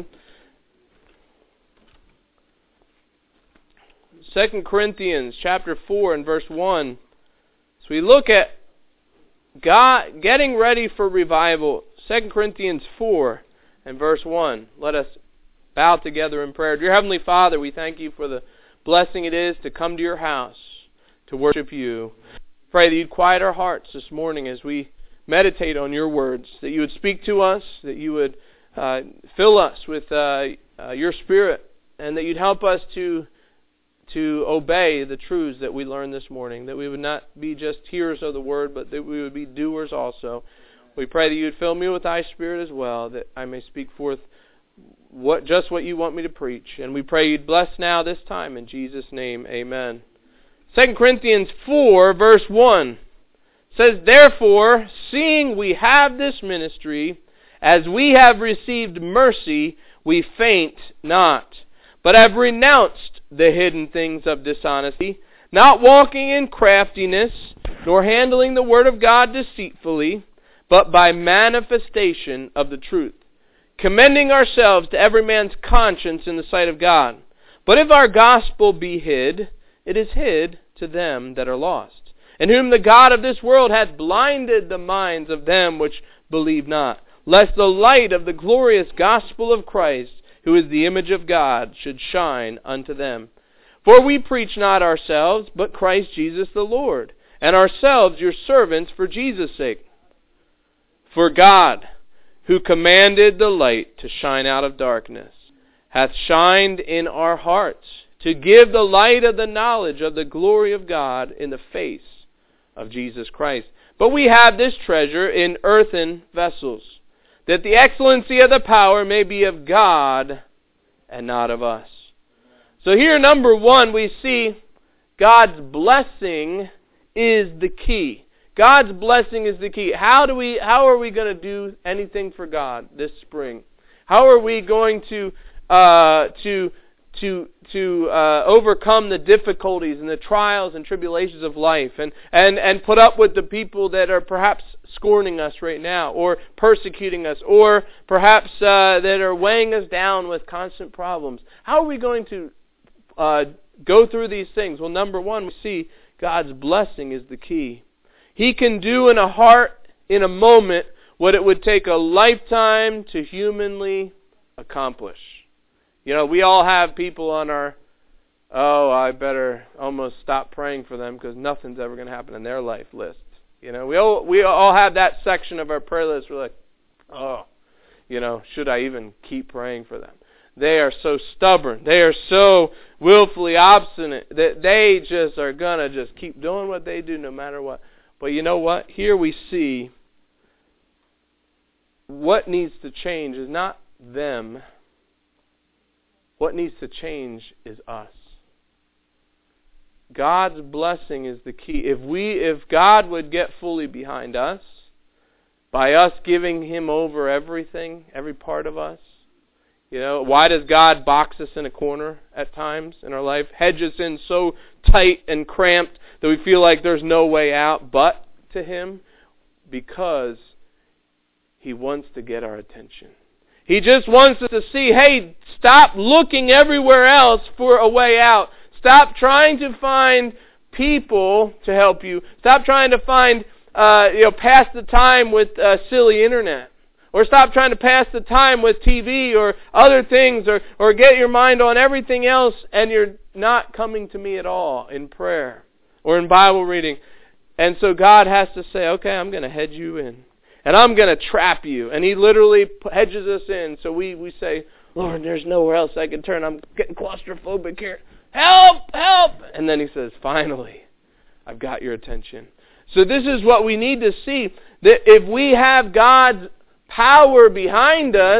Speaker 1: Second Corinthians chapter four and verse one. So we look at God getting ready for revival. Second Corinthians four and verse one. Let us bow together in prayer. Dear Heavenly Father, we thank you for the blessing it is to come to your house to worship you. Pray that you'd quiet our hearts this morning as we meditate on your words, that you would speak to us, that you would uh, fill us with uh, uh, your Spirit, and that you'd help us to to obey the truths that we learned this morning, that we would not be just hearers of the word, but that we would be doers also. We pray that you would fill me with thy Spirit as well, that I may speak forth what just what you want me to preach. And we pray you'd bless now this time. In Jesus' name, amen. Second Corinthians four, verse one says, Therefore, seeing we have this ministry, as we have received mercy, we faint not, but have renounced the hidden things of dishonesty, not walking in craftiness, nor handling the word of God deceitfully, but by manifestation of the truth, commending ourselves to every man's conscience in the sight of God. But if our gospel be hid, it is hid to them that are lost, in whom the God of this world hath blinded the minds of them which believe not, lest the light of the glorious gospel of Christ, who is the image of God, should shine unto them. For we preach not ourselves, but Christ Jesus the Lord, and ourselves your servants for Jesus' sake. For God, who commanded the light to shine out of darkness, hath shined in our hearts, to give the light of the knowledge of the glory of God in the face of Jesus Christ. But we have this treasure in earthen vessels, that the excellency of the power may be of God and not of us. So here, number one, we see God's blessing is the key. God's blessing is the key. How do we? How are we going to do anything for God this spring? How are we going to uh, to to to uh, overcome the difficulties and the trials and tribulations of life, and, and, and put up with the people that are perhaps scorning us right now, or persecuting us, or perhaps uh, that are weighing us down with constant problems? How are we going to uh, go through these things? Well, number one, we see God's blessing is the key. He can do in a heart, in a moment, what it would take a lifetime to humanly accomplish. You know, we all have people on our, oh, I better almost stop praying for them because nothing's ever going to happen in their life list. You know, we all we all have that section of our prayer list. We're like, oh, you know, should I even keep praying for them? They are so stubborn. They are so willfully obstinate that they just are going to just keep doing what they do no matter what. But you know what? Here we see what needs to change is not them. What needs to change is us. God's blessing is the key. If we, if God would get fully behind us, by us giving Him over everything, every part of us, you know, why does God box us in a corner at times in our life? Hedge us in so tight and cramped that we feel like there's no way out but to Him? Because He wants to get our attention. He just wants us to see, hey, stop looking everywhere else for a way out. Stop trying to find people to help you. Stop trying to find, uh, you know, pass the time with uh, silly internet. Or stop trying to pass the time with T V or other things, or, or get your mind on everything else, and you're not coming to me at all in prayer or in Bible reading. And so God has to say, okay, I'm going to hedge you in. And I'm going to trap you. And He literally hedges us in. So we, we say, Lord, there's nowhere else I can turn. I'm getting claustrophobic here. Help! Help! And then He says, finally, I've got your attention. So this is what we need to see. That if we have God's power behind us,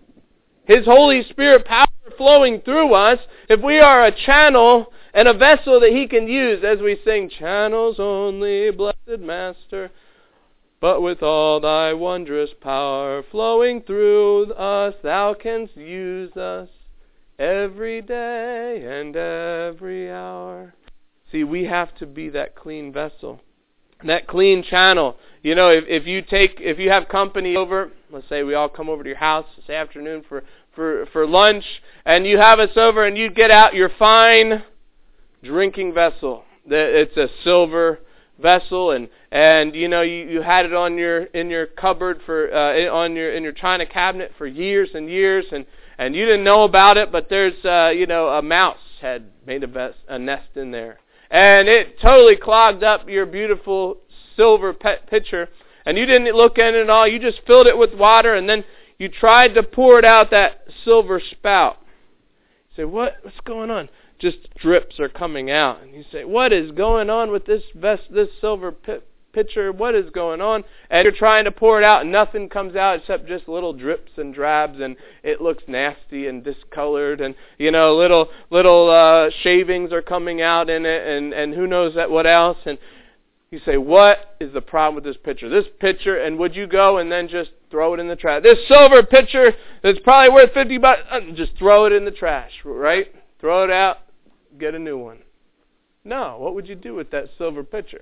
Speaker 1: His Holy Spirit power flowing through us, if we are a channel and a vessel that He can use, as we sing, channels only, blessed Master, but with all Thy wondrous power flowing through us, Thou canst use us every day and every hour. See, we have to be that clean vessel, that clean channel. You know, if, if you take, if you have company over, let's say we all come over to your house this afternoon for, for, for lunch, and you have us over and you get out your fine drinking vessel. It's a silver vessel, and and you know you, you had it on your in your cupboard for uh, on your in your china cabinet for years and years, and, and you didn't know about it, but there's uh, you know a mouse had made a, vest, a nest in there, and it totally clogged up your beautiful silver pet pitcher, and you didn't look at it at all. You just filled it with water, and then you tried to pour it out that silver spout. You say, what what's going on? Just drips are coming out. And you say, what is going on with this vest, this silver pit, pitcher? What is going on? And you're trying to pour it out, and nothing comes out except just little drips and drabs, and it looks nasty and discolored, and, you know, little little uh, shavings are coming out in it, and, and who knows that what else. And you say, what is the problem with this pitcher? This pitcher, and would you go and then just throw it in the trash? This silver pitcher that's probably worth fifty bucks, just throw it in the trash, right? Throw it out. Get a new one. No, what would you do with that silver pitcher?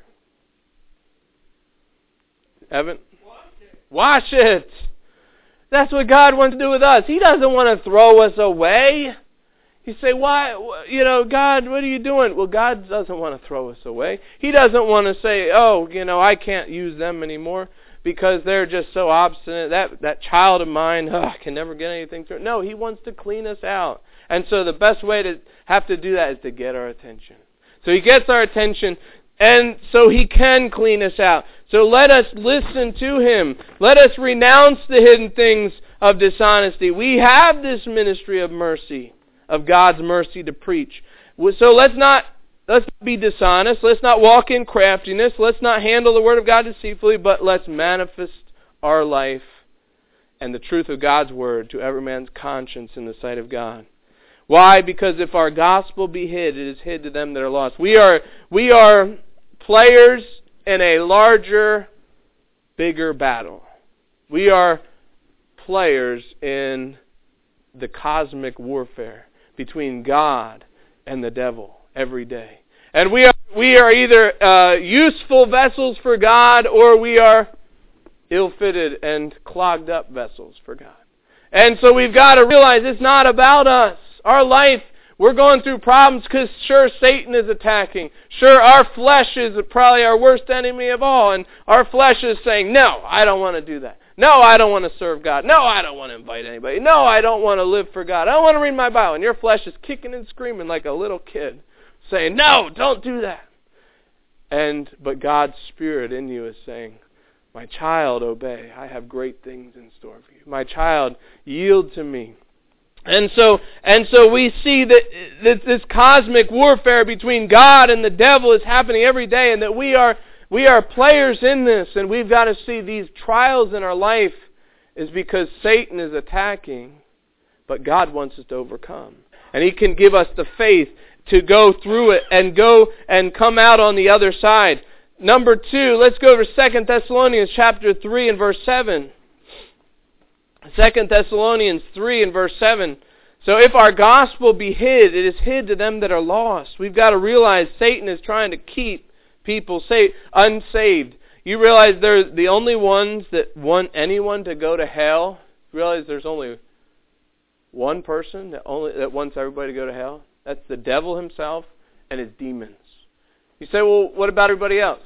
Speaker 1: Evan? Wash it. Wash it. That's what God wants to do with us. He doesn't want to throw us away. You say, why? You know, God, what are you doing? Well, God doesn't want to throw us away. He doesn't want to say, oh, you know, I can't use them anymore because they're just so obstinate. That that child of mine, oh, I can never get anything through. No, He wants to clean us out. And so the best way to have to do that is to get our attention. So He gets our attention, and so He can clean us out. So let us listen to Him. Let us renounce the hidden things of dishonesty. We have this ministry of mercy, of God's mercy to preach. So let's not let's not be dishonest. Let's not walk in craftiness. Let's not handle the Word of God deceitfully, but let's manifest our life and the truth of God's Word to every man's conscience in the sight of God. Why? Because if our gospel be hid, it is hid to them that are lost. We are, we are players in a larger, bigger battle. We are players in the cosmic warfare between God and the devil every day. And we are we are either uh, useful vessels for God, or we are ill-fitted and clogged up vessels for God. And so we've got to realize it's not about us. Our life, we're going through problems because sure, Satan is attacking. Sure, our flesh is probably our worst enemy of all. And our flesh is saying, no, I don't want to do that. No, I don't want to serve God. No, I don't want to invite anybody. No, I don't want to live for God. I don't want to read my Bible. And your flesh is kicking and screaming like a little kid, saying, no, don't do that. And but God's Spirit in you is saying, my child, obey. I have great things in store for you. My child, yield to me. And so, and so we see that this, this cosmic warfare between God and the devil is happening every day, and that we are we are players in this, and we've got to see these trials in our life is because Satan is attacking, but God wants us to overcome. And He can give us the faith to go through it and go and come out on the other side. Number two, let's go over Second Thessalonians chapter three and verse seven. Second Thessalonians three and verse seven. So if our gospel be hid, it is hid to them that are lost. We've got to realize Satan is trying to keep people say unsaved. You realize they're the only ones that want anyone to go to hell. You realize there's only one person that only that wants everybody to go to hell. That's the devil himself and his demons. You say, well, what about everybody else?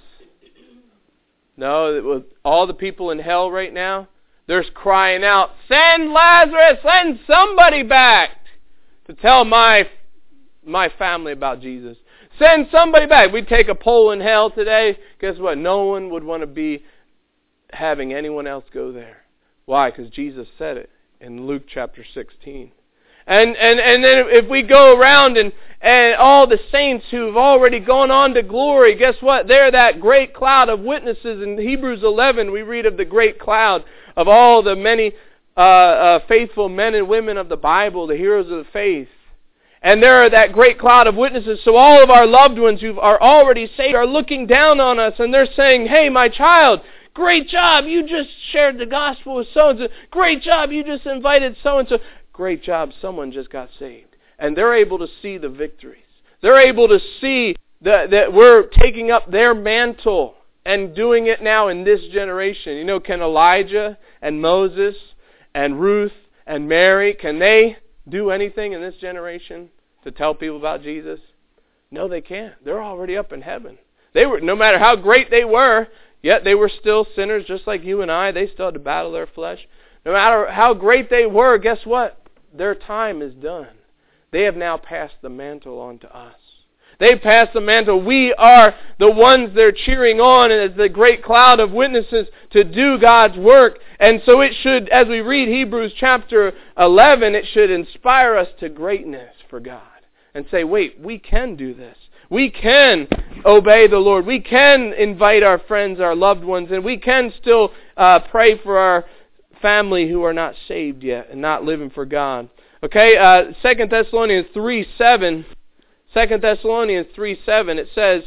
Speaker 1: No, with all the people in hell right now, they're crying out, send Lazarus, send somebody back to tell my my family about Jesus. Send somebody back. We'd take a poll in hell today. Guess what? No one would want to be having anyone else go there. Why? Because Jesus said it in Luke chapter sixteen. And and and then if we go around and, and all the saints who've already gone on to glory, guess what? They're that great cloud of witnesses. In Hebrews eleven, we read of the great cloud of all the many uh, uh, faithful men and women of the Bible, the heroes of the faith. And there are that great cloud of witnesses. So all of our loved ones who are already saved are looking down on us, and they're saying, hey, my child, great job. You just shared the gospel with so-and-so. Great job. You just invited so-and-so. Great job. Someone just got saved. And they're able to see the victories. They're able to see that, that we're taking up their mantle and doing it now in this generation. You know, can Elijah and Moses and Ruth and Mary, can they do anything in this generation to tell people about Jesus? No, they can't. They're already up in heaven. They were, no matter how great they were, yet they were still sinners just like you and I. They still had to battle their flesh. No matter how great they were, guess what? Their time is done. They have now passed the mantle on to us. They've passed the mantle. We are the ones they're cheering on as the great cloud of witnesses to do God's work. And so it should, as we read Hebrews chapter eleven, it should inspire us to greatness for God. And say, wait, we can do this. We can obey the Lord. We can invite our friends, our loved ones, and we can still uh, pray for our family who are not saved yet and not living for God. Okay, uh, Second Thessalonians three seven. Second Thessalonians three seven, it says,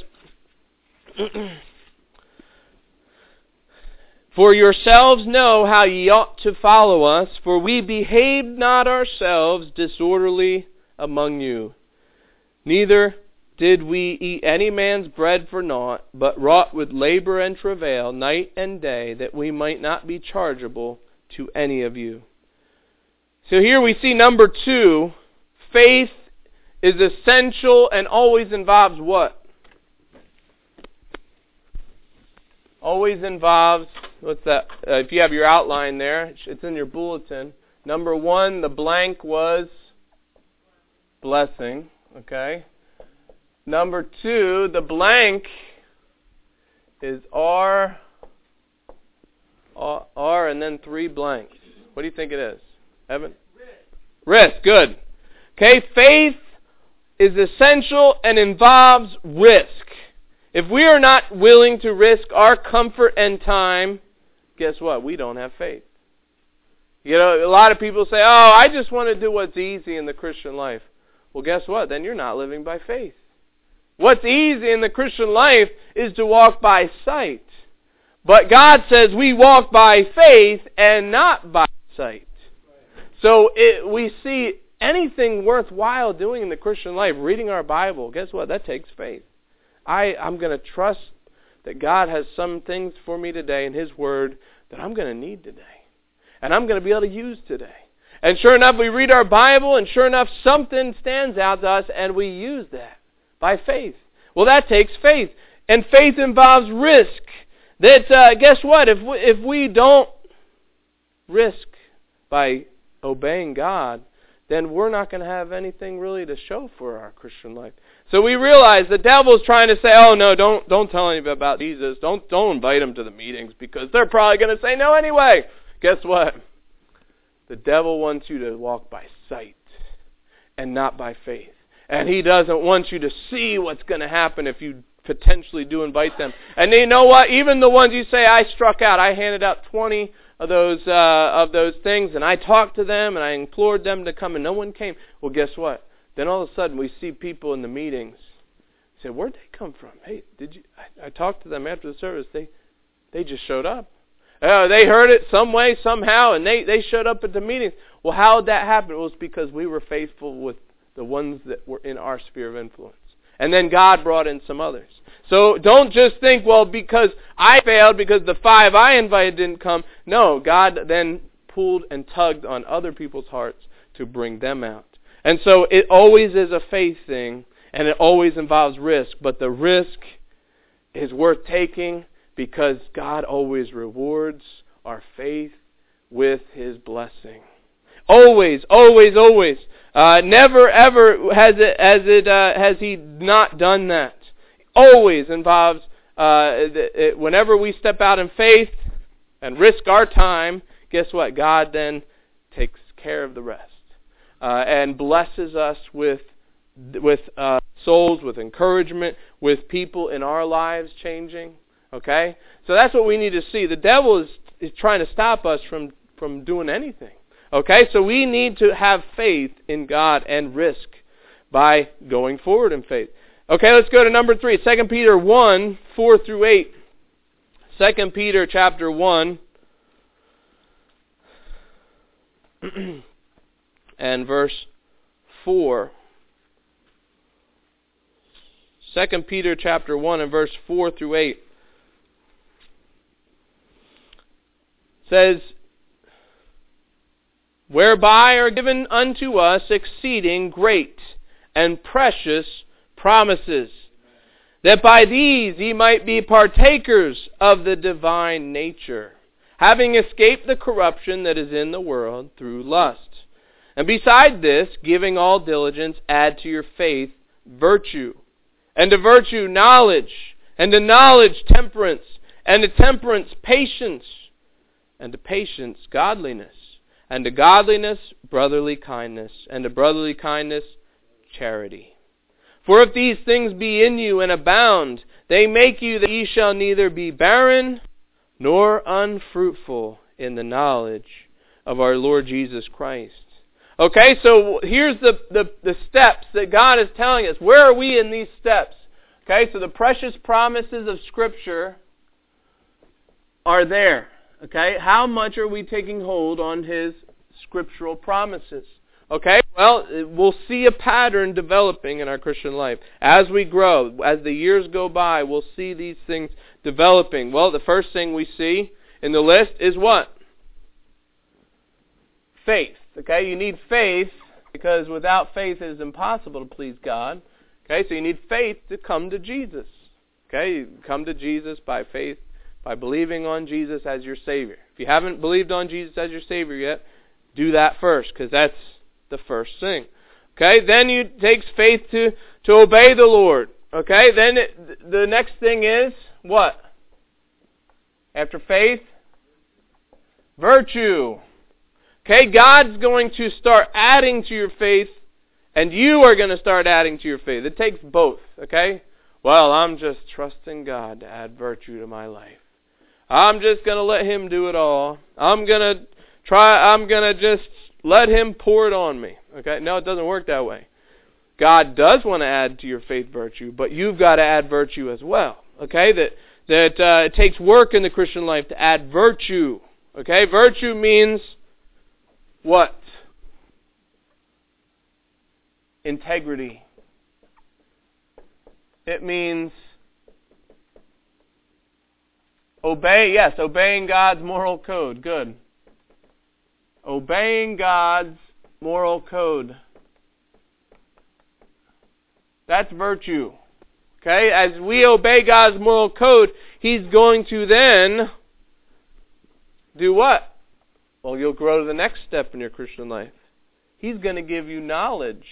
Speaker 1: for yourselves know how ye ought to follow us, for we behaved not ourselves disorderly among you. Neither did we eat any man's bread for naught, but wrought with labor and travail night and day, that we might not be chargeable to any of you. So here we see number two, faith is essential and always involves what? Always involves, what's that? Uh, if you have your outline there, it's in your bulletin. Number one, the blank was blessing. Okay. Number two, the blank is R, R, R and then three blanks. What do you think it is? Evan? Risk. Risk, good. Okay, faith is essential and involves risk. If we are not willing to risk our comfort and time, guess what? We don't have faith. You know, a lot of people say, oh, I just want to do what's easy in the Christian life. Well, guess what? Then you're not living by faith. What's easy in the Christian life is to walk by sight. But God says we walk by faith and not by sight. So it, we see anything worthwhile doing in the Christian life, reading our Bible, guess what? That takes faith. I, I'm going to trust that God has some things for me today in His Word that I'm going to need today. And I'm going to be able to use today. And sure enough, we read our Bible, and sure enough, something stands out to us, and we use that by faith. Well, that takes faith. And faith involves risk. That, uh, guess what? If we, if we don't risk by obeying God, then we're not going to have anything really to show for our Christian life. So we realize the devil's trying to say, oh no, don't don't tell anybody about Jesus. Don't don't invite them to the meetings because they're probably going to say no anyway. Guess what? The devil wants you to walk by sight and not by faith. And he doesn't want you to see what's going to happen if you potentially do invite them. And you know what? Even the ones you say, I struck out. I handed out twenty of those uh, of those things, and I talked to them, and I implored them to come, and no one came. Well, guess what? Then all of a sudden, we see people in the meetings say, where'd they come from? Hey, did you? I, I talked to them after the service. They they just showed up. Uh, they heard it some way, somehow, and they, they showed up at the meetings. Well, how did that happen? It was because we were faithful with the ones that were in our sphere of influence. And then God brought in some others. So don't just think, well, because I failed, because the five I invited didn't come. No, God then pulled and tugged on other people's hearts to bring them out. And so it always is a faith thing, and it always involves risk. But the risk is worth taking because God always rewards our faith with His blessing. Always, always, always. Uh, never, ever has it, has it, uh, has He not done that. Always involves, uh, it, whenever we step out in faith and risk our time, guess what? God then takes care of the rest. Uh, and blesses us with, with uh, souls, with encouragement, with people in our lives changing. Okay? So that's what we need to see. The devil is, is trying to stop us from, from doing anything. Okay, so we need to have faith in God and risk by going forward in faith. Okay, let's go to number three. Second Peter one, four through eight. Second Peter chapter one and verse four. Second Peter chapter one and verse four through eight. Says, whereby are given unto us exceeding great and precious promises, that by these ye might be partakers of the divine nature, having escaped the corruption that is in the world through lust. And beside this, giving all diligence, add to your faith virtue, and to virtue knowledge, and to knowledge temperance, and to temperance patience, and to patience godliness, and to godliness brotherly kindness, and to brotherly kindness charity. For if these things be in you and abound, they make you that ye shall neither be barren nor unfruitful in the knowledge of our Lord Jesus Christ. Okay, so here's the, the, the steps that God is telling us. Where are we in these steps? Okay, so the precious promises of Scripture are there. Okay, how much are we taking hold on His scriptural promises? Okay, well, we'll see a pattern developing in our Christian life. As we grow, as the years go by, we'll see these things developing. Well, the first thing we see in the list is what? Faith. Okay, you need faith because without faith it is impossible to please God. Okay, so you need faith to come to Jesus. Okay, you come to Jesus by faith, by believing on Jesus as your Savior. If you haven't believed on Jesus as your Savior yet, do that first, because that's the first thing. Okay, then it takes faith to, to obey the Lord. Okay, then it, the next thing is what? After faith, virtue. Okay, God's going to start adding to your faith And you are going to start adding to your faith. It takes both, okay? Well, I'm just trusting God to add virtue to my life. I'm just going to let Him do it all. I'm going to try, I'm going to just let Him pour it on me. Okay? No, it doesn't work that way. God does want to add to your faith virtue, but you've got to add virtue as well. Okay? That that uh, it takes work in the Christian life to add virtue. Okay? Virtue means what? Integrity. It means obey, yes, obeying God's moral code. Good. Obeying God's moral code. That's virtue. Okay? As we obey God's moral code, He's going to then do what? Well, you'll grow to the next step in your Christian life. He's going to give you knowledge.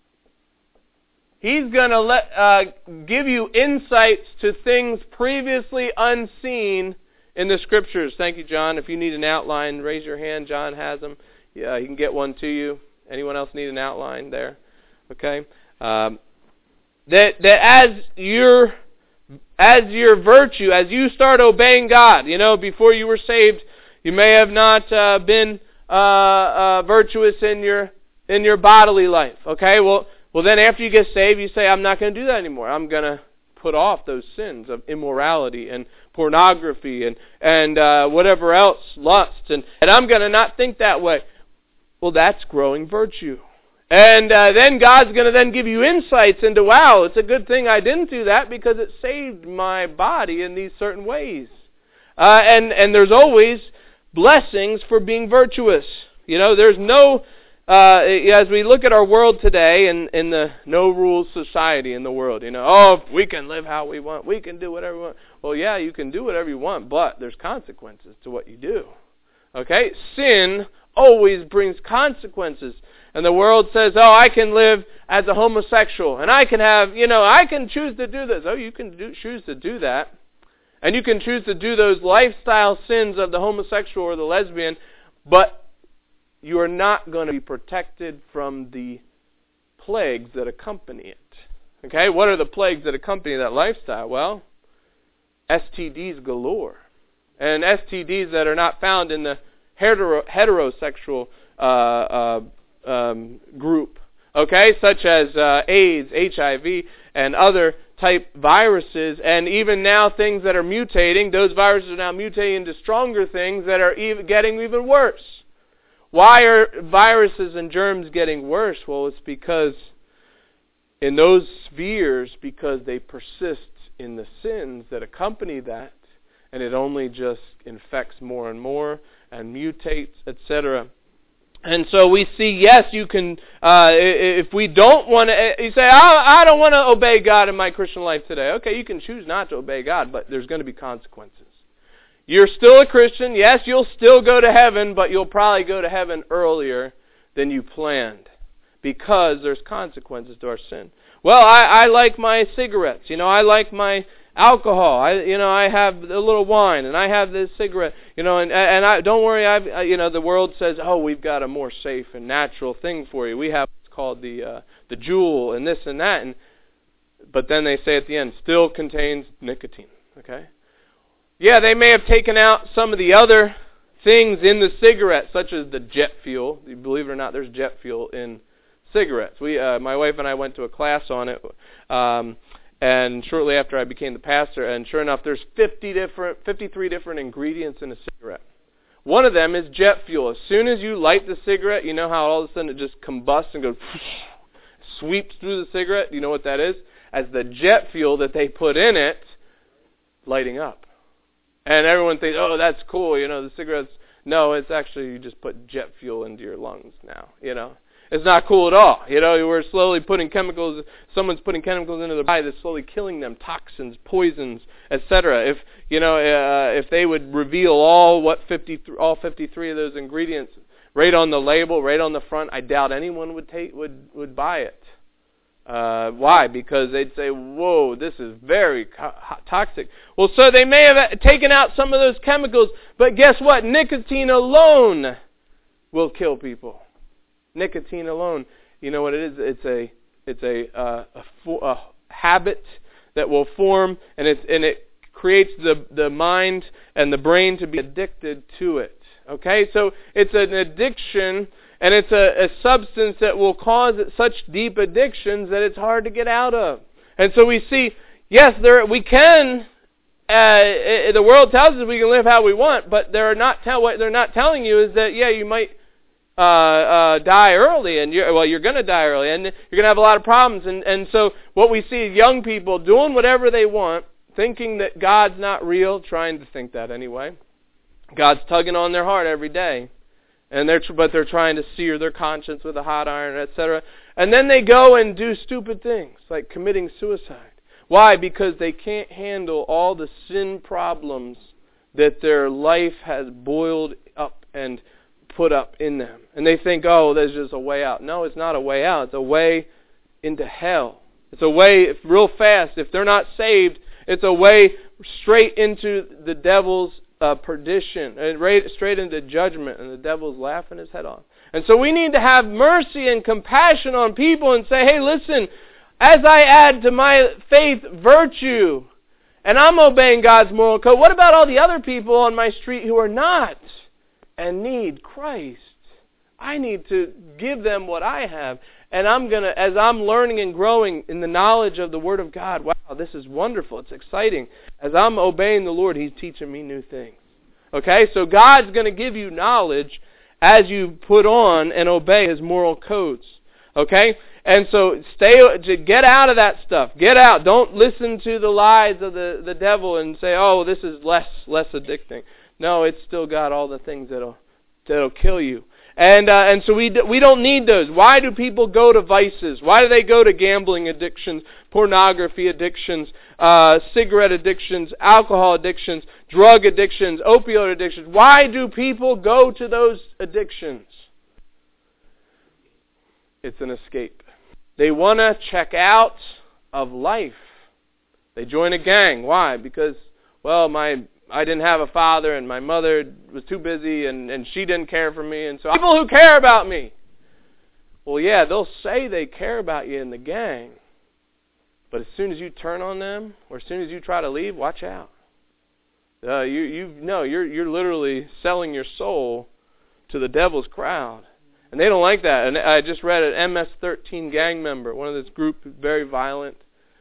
Speaker 1: He's going to let uh, give you insights to things previously unseen in the Scriptures. Thank you, John. If you need an outline, raise your hand. John has them. Yeah, he can get one to you. Anyone else need an outline there? Okay. Um, that that as your as your virtue, as you start obeying God, you know, before you were saved, you may have not uh, been uh, uh, virtuous in your in your bodily life. Okay. Well. Well, then after you get saved, you say, I'm not going to do that anymore. I'm going to put off those sins of immorality and pornography and, and uh, whatever else, lust, and, and I'm going to not think that way. Well, that's growing virtue. And uh, then God's going to then give you insights into, wow, it's a good thing I didn't do that because it saved my body in these certain ways. Uh, and, and there's always blessings for being virtuous. You know, there's no... Uh, as we look at our world today in, in the no-rules society in the world, you know, oh, we can live how we want, we can do whatever we want. Well, yeah, you can do whatever you want, but there's consequences to what you do. Okay? Sin always brings consequences. And the world says, oh, I can live as a homosexual, and I can have, you know, I can choose to do this. Oh, you can do, choose to do that. And you can choose to do those lifestyle sins of the homosexual or the lesbian, but you are not going to be protected from the plagues that accompany it. Okay, what are the plagues that accompany that lifestyle? Well, S T Ds galore. And S T Ds that are not found in the hetero, heterosexual uh, uh, um, group. Okay, such as uh, AIDS, H I V, and other type viruses. And even now things that are mutating, those viruses are now mutating into stronger things that are even getting even worse. Why are viruses and germs getting worse? Well, it's because in those spheres, because they persist in the sins that accompany that, and it only just infects more and more and mutates, et cetera. And so we see, yes, you can, uh, if we don't want to, you say, I, I don't want to obey God in my Christian life today. Okay, you can choose not to obey God, but there's going to be consequences. You're still a Christian. Yes, you'll still go to heaven, but you'll probably go to heaven earlier than you planned because there's consequences to our sin. Well, I, I like my cigarettes. You know, I like my alcohol. I, you know, I have a little wine, and I have this cigarette. You know, and and I don't worry. I've, you know, the world says, oh, we've got a more safe and natural thing for you. We have what's called the uh, the Juul and this and that, and but then they say at the end, still contains nicotine. Okay. Yeah, they may have taken out some of the other things in the cigarette, such as the jet fuel. Believe it or not, there's jet fuel in cigarettes. We, uh, my wife and I went to a class on it, um, and shortly after I became the pastor, and sure enough, there's fifty different, fifty-three different ingredients in a cigarette. One of them is jet fuel. As soon as you light the cigarette, you know how all of a sudden it just combusts and goes, sweeps through the cigarette? You know what that is? As the jet fuel that they put in it, lighting up. And everyone thinks, oh, that's cool, you know, the cigarettes. No, it's actually you just put jet fuel into your lungs now, you know. It's not cool at all. You know, we're slowly putting chemicals, someone's putting chemicals into their body that's slowly killing them, toxins, poisons, et cetera. If, you know, uh, if they would reveal all what fifty, all fifty-three of those ingredients right on the label, right on the front, I doubt anyone would take would would buy it. Uh, why? Because they'd say, whoa, this is very co- toxic. Well, so they may have taken out some of those chemicals, but guess what? Nicotine alone will kill people. Nicotine alone. You know what it is? It's a it's a uh, a, fo- a habit that will form, and it's and it creates the the mind and the brain to be addicted to it. Okay, so it's an addiction, and it's a, a substance that will cause such deep addictions that it's hard to get out of. And so we see, yes, there we can. Uh, the world tells us we can live how we want, but they're not tell what they're not telling you is that yeah, you might uh, uh, die early, and you're, well, you're going to die early, and you're going to have a lot of problems. And and so what we see is young people doing whatever they want, thinking that God's not real, trying to think that anyway. God's tugging on their heart every day, and they're but they're trying to sear their conscience with a hot iron, et cetera. And then they go and do stupid things like committing suicide. Why? Because they can't handle all the sin problems that their life has boiled up and put up in them. And they think, oh, there's just a way out. No, it's not a way out. It's a way into hell. It's a way, real fast, if they're not saved, it's a way straight into the devil's uh, perdition, and right, straight into judgment, and the devil's laughing his head off. And so we need to have mercy and compassion on people and say, hey, listen, as I add to my faith virtue, and I'm obeying God's moral code, what about all the other people on my street who are not and need Christ? I need to give them what I have. And I'm going to, as I'm learning and growing in the knowledge of the Word of God, wow, this is wonderful. It's exciting. As I'm obeying the Lord, He's teaching me new things. Okay, so God's going to give you knowledge as you put on and obey His moral codes. Okay? And so stay, get out of that stuff. Get out. Don't listen to the lies of the, the devil and say, oh, this is less less addicting. No, it's still got all the things that'll that'll kill you. And uh, and so we do, we don't need those. Why do people go to vices? Why do they go to gambling addictions, pornography addictions, uh, cigarette addictions, alcohol addictions, drug addictions, opioid addictions? Why do people go to those addictions? It's an escape. They want to check out of life. They join a gang. Why? Because, well, my I didn't have a father, and my mother was too busy, and, and she didn't care for me, and so people who care about me. Well, yeah, they'll say they care about you in the gang, but as soon as you turn on them, or as soon as you try to leave, watch out. Uh, you you no, you're you're literally selling your soul to the devil's crowd. And they don't like that. And I just read an M S thirteen gang member, one of this group, very violent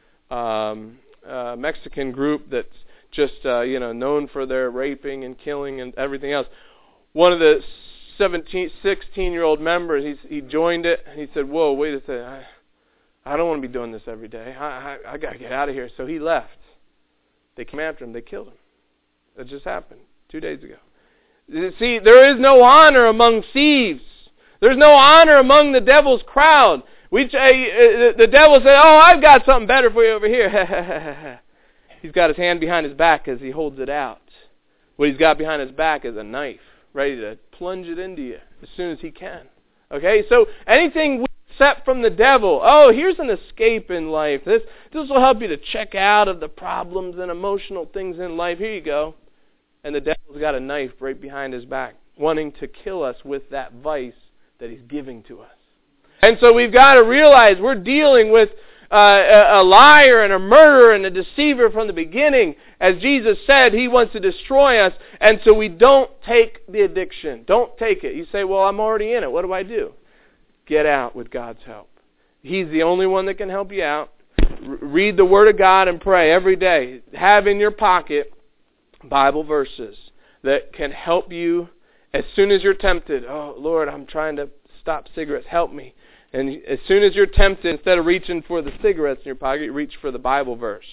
Speaker 1: um, uh, Mexican group that's just uh, you know known for their raping and killing and everything else. One of the seventeen, sixteen-year-old members, he's, he joined it, and he said, "Whoa, wait a second, I, I don't want to be doing this every day. I, I, I got to get out of here." So he left. They came after him. They killed him. That just happened two days ago. See, there is no honor among thieves. There's no honor among the devil's crowd. We, uh, the devil said, "Oh, I've got something better for you over here." He's got his hand behind his back as he holds it out. What he's got behind his back is a knife, ready to plunge it into you as soon as he can. Okay, so anything we accept from the devil, oh, here's an escape in life. This this will help you to check out of the problems and emotional things in life. Here you go. And the devil's got a knife right behind his back, wanting to kill us with that vice that he's giving to us. And so we've got to realize we're dealing with uh, a, a liar and a murderer and a deceiver from the beginning. As Jesus said, he wants to destroy us, and so we don't take the addiction. Don't take it. You say, well, I'm already in it. What do I do? Get out with God's help. He's the only one that can help you out. R- read the Word of God and pray every day. Have in your pocket Bible verses that can help you. As soon as you're tempted, oh, Lord, I'm trying to stop cigarettes, help me. And as soon as you're tempted, instead of reaching for the cigarettes in your pocket, you reach for the Bible verse.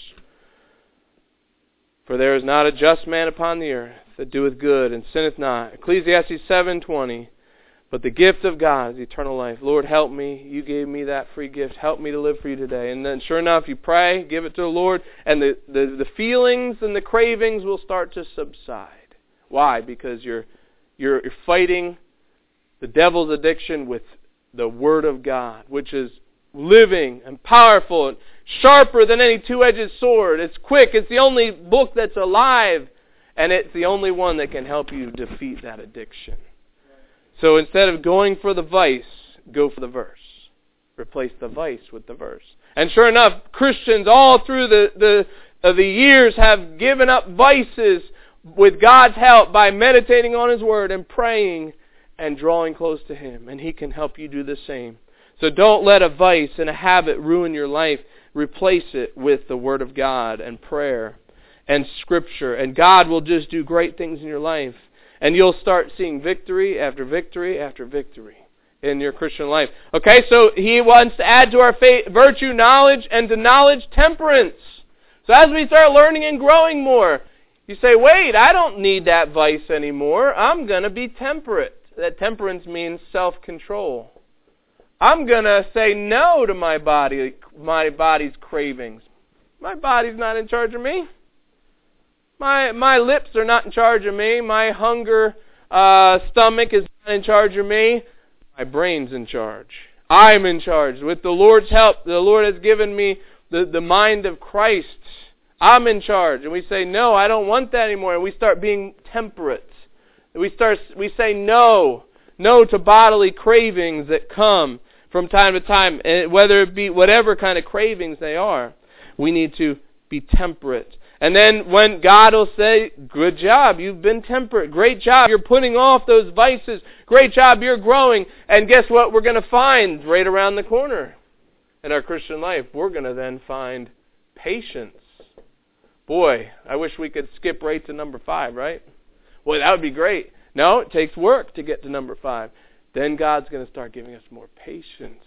Speaker 1: For there is not a just man upon the earth that doeth good and sinneth not. Ecclesiastes seven twenty. But the gift of God is eternal life. Lord, help me. You gave me that free gift. Help me to live for you today. And then sure enough, you pray, give it to the Lord, and the, the, the feelings and the cravings will start to subside. Why? Because you're You're fighting the devil's addiction with the Word of God, which is living and powerful and sharper than any two-edged sword. It's quick. It's the only book that's alive, and it's the only one that can help you defeat that addiction. So instead of going for the vice, go for the verse. Replace the vice with the verse. And sure enough, Christians all through the, the, uh, the years have given up vices with God's help by meditating on His Word and praying and drawing close to Him. And He can help you do the same. So don't let a vice and a habit ruin your life. Replace it with the Word of God and prayer and Scripture. And God will just do great things in your life. And you'll start seeing victory after victory after victory in your Christian life. Okay, so He wants to add to our faith, virtue, knowledge, and to knowledge, temperance. So as we start learning and growing more, you say, wait, I don't need that vice anymore. I'm going to be temperate. That temperance means self-control. I'm going to say no to my body, my body's cravings. My body's not in charge of me. My my lips are not in charge of me. My hunger uh, stomach is not in charge of me. My brain's in charge. I'm in charge. With the Lord's help, the Lord has given me the, the mind of Christ. I'm in charge. And we say, no, I don't want that anymore. And we start being temperate. We start. We say no. No to bodily cravings that come from time to time, whether it be whatever kind of cravings they are. We need to be temperate. And then when God will say, good job, you've been temperate. Great job, you're putting off those vices. Great job, you're growing. And guess what we're going to find right around the corner in our Christian life? We're going to then find patience. Boy, I wish we could skip right to number five, right? Boy, that would be great. No, it takes work to get to number five. Then God's going to start giving us more patience.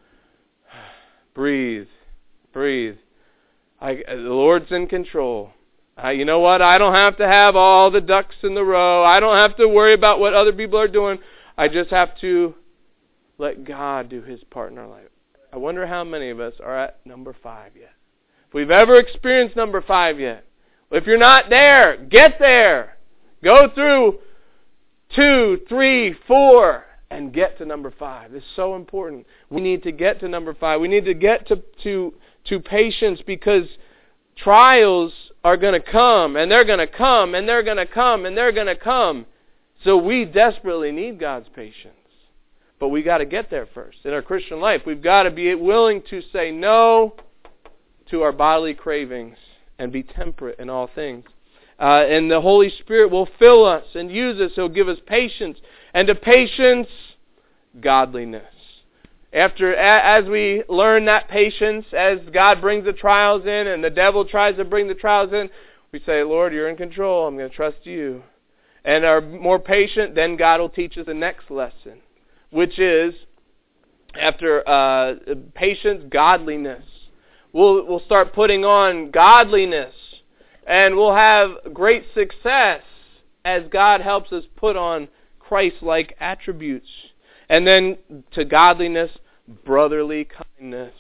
Speaker 1: Breathe. Breathe. I, the Lord's in control. Uh, you know what? I don't have to have all the ducks in the row. I don't have to worry about what other people are doing. I just have to let God do His part in our life. I wonder how many of us are at number five yet. If we've ever experienced number five yet. If you're not there, get there. Go through two, three, four, and get to number five. It's so important. We need to get to number five. We need to get to to, to patience, because trials are going to come, and they're going to come, and they're going to come, and they're going to come. So we desperately need God's patience. But we got to get there first. In our Christian life, we've got to be willing to say no to our bodily cravings and be temperate in all things. Uh, and the Holy Spirit will fill us and use us. He'll give us patience. And to patience, godliness. After, as we learn that patience, as God brings the trials in and the devil tries to bring the trials in, we say, Lord, you're in control. I'm going to trust you. And are more patient, then God will teach us the next lesson, which is, after uh, patience, godliness. We'll, we'll start putting on godliness. And we'll have great success as God helps us put on Christ-like attributes. And then to godliness, brotherly kindness.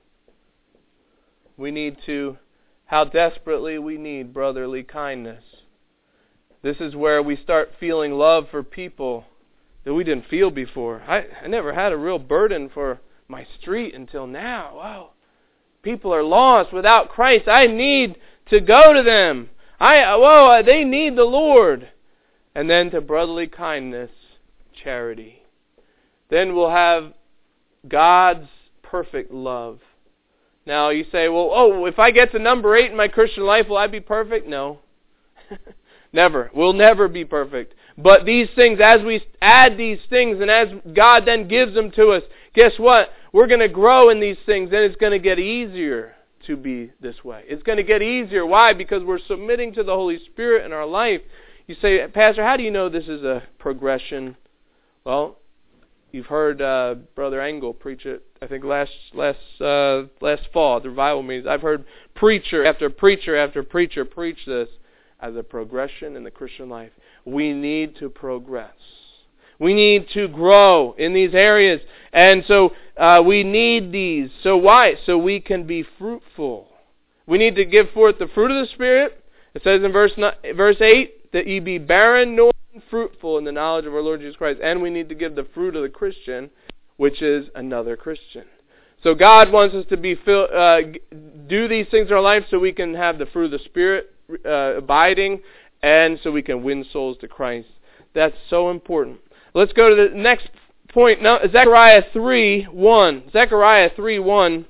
Speaker 1: We need to, how desperately we need brotherly kindness. This is where we start feeling love for people that we didn't feel before. I, I never had a real burden for my street until now. Wow. People are lost without Christ. I need to go to them. I whoa, they need the Lord. And then to brotherly kindness, charity. Then we'll have God's perfect love. Now you say, well, oh, if I get to number eight in my Christian life, will I be perfect? No. Never. We'll never be perfect. But these things, as we add these things and as God then gives them to us, guess what? We're going to grow in these things, and it's going to get easier to be this way. It's going to get easier. Why? Because we're submitting to the Holy Spirit in our life. You say, Pastor, how do you know this is a progression? Well, you've heard uh, Brother Engel preach it, I think last last uh, last fall at the revival meetings. I've heard preacher after preacher after preacher preach this as a progression in the Christian life. We need to progress. We need to grow in these areas. And so uh, we need these. So why? So we can be fruitful. We need to give forth the fruit of the Spirit. It says in verse verse eight, that ye be barren nor fruitful in the knowledge of our Lord Jesus Christ. And we need to give the fruit of the Christian, which is another Christian. So God wants us to be uh, do these things in our life so we can have the fruit of the Spirit uh, abiding, and so we can win souls to Christ. That's so important. Let's go to the next point, no, Zechariah three one. Zechariah three one.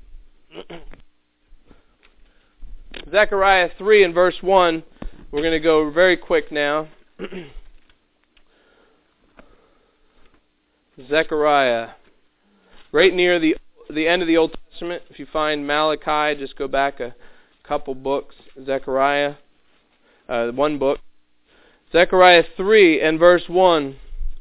Speaker 1: Zechariah three and verse one. We're going to go very quick now. Zechariah, right near the the end of the Old Testament. If you find Malachi, just go back a couple books. Zechariah, uh, one book. Zechariah three and verse one.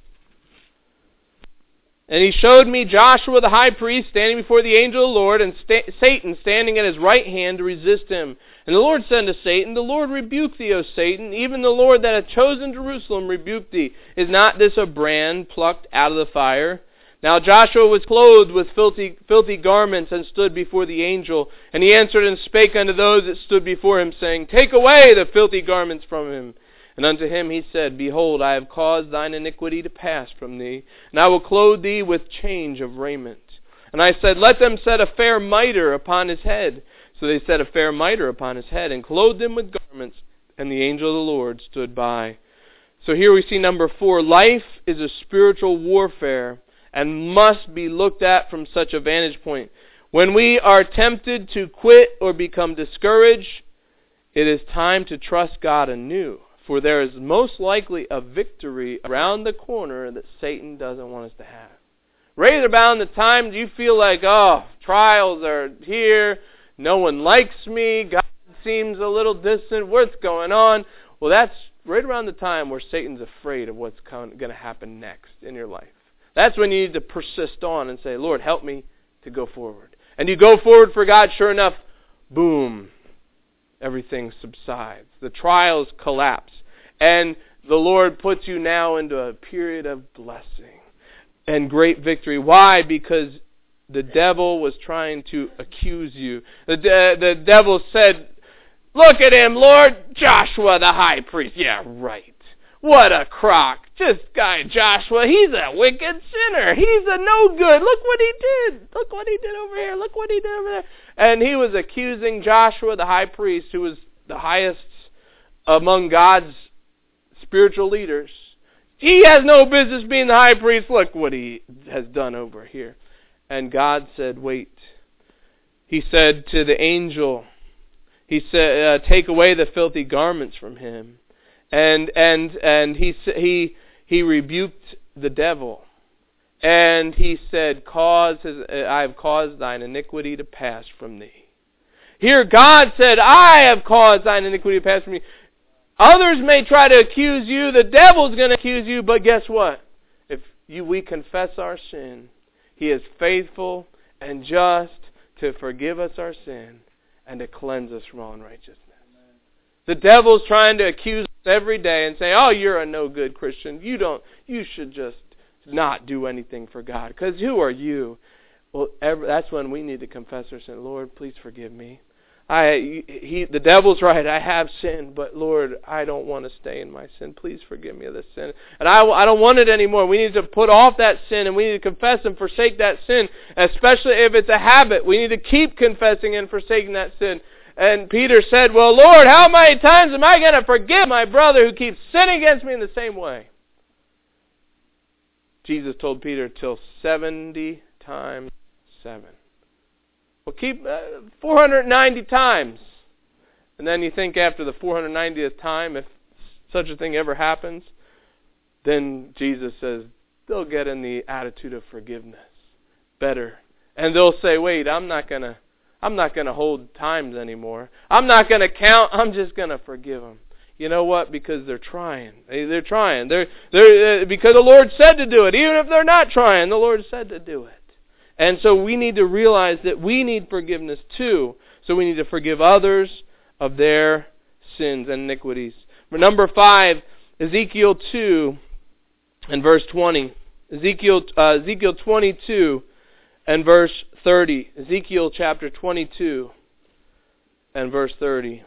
Speaker 1: And he showed me Joshua the high priest standing before the angel of the Lord, and sta- Satan standing at his right hand to resist him. And the Lord said to Satan, The Lord rebuke thee, O Satan, even the Lord that hath chosen Jerusalem rebuke thee. Is not this a brand plucked out of the fire? Now Joshua was clothed with filthy, filthy garments, and stood before the angel. And he answered and spake unto those that stood before him, saying, Take away the filthy garments from him. And unto him he said, Behold, I have caused thine iniquity to pass from thee, and I will clothe thee with change of raiment. And I said, Let them set a fair mitre upon his head. So they set a fair mitre upon his head, and clothed him with garments, and the angel of the Lord stood by. So here we see number four, life is a spiritual warfare, and must be looked at from such a vantage point. When we are tempted to quit or become discouraged, it is time to trust God anew. For there is most likely a victory around the corner that Satan doesn't want us to have. Right around the time you feel like, oh, trials are here, no one likes me, God seems a little distant, what's going on? Well, that's right around the time where Satan's afraid of what's going to happen next in your life. That's when you need to persist on and say, Lord, help me to go forward. And you go forward for God, sure enough, boom, everything subsides. The trials collapse. And the Lord puts you now into a period of blessing and great victory. Why? Because the devil was trying to accuse you. The, de- the devil said, Look at him, Lord, Joshua the high priest. Yeah, right. What a crock. This guy Joshua, he's a wicked sinner. He's a no good. Look what he did. Look what he did over here. Look what he did over there. And he was accusing Joshua the high priest, who was the highest among God's spiritual leaders. He has no business being the high priest. Look what he has done over here. And God said, wait. He said to the angel, he said, uh, take away the filthy garments from him. And and and he he he rebuked the devil. And he said, cause his, I have caused thine iniquity to pass from thee. Here God said, I have caused thine iniquity to pass from thee. Others may try to accuse you. The devil's going to accuse you. But guess what? If you we confess our sin, he is faithful and just to forgive us our sin and to cleanse us from all unrighteousness. The devil's trying to accuse us every day and say, oh, you're a no good Christian. You don't, you should just not do anything for God. Because who are you? Well, every, that's when we need to confess our sin. Lord, please forgive me. I, he, the devil's right. I have sinned, but Lord, I don't want to stay in my sin. Please forgive me of this sin. And I, I don't want it anymore. We need to put off that sin, and we need to confess and forsake that sin, especially if it's a habit. We need to keep confessing and forsaking that sin. And Peter said, well, Lord, how many times am I going to forgive my brother who keeps sinning against me in the same way? Jesus told Peter, till seventy times seven. Well, keep uh, four hundred ninety times. And then you think after the four hundred ninetieth time, if such a thing ever happens, then Jesus says they'll get in the attitude of forgiveness. Better. And they'll say, wait, I'm not going to I'm not going to hold times anymore. I'm not going to count. I'm just going to forgive them. You know what? Because they're trying. They, they're trying. They're, they're, uh, because the Lord said to do it. Even if they're not trying, the Lord said to do it. And so we need to realize that we need forgiveness too. So we need to forgive others of their sins and iniquities. Number five, Ezekiel two and verse twenty. Ezekiel, uh, Ezekiel twenty-two and verse thirty. Ezekiel chapter twenty-two and verse thirty.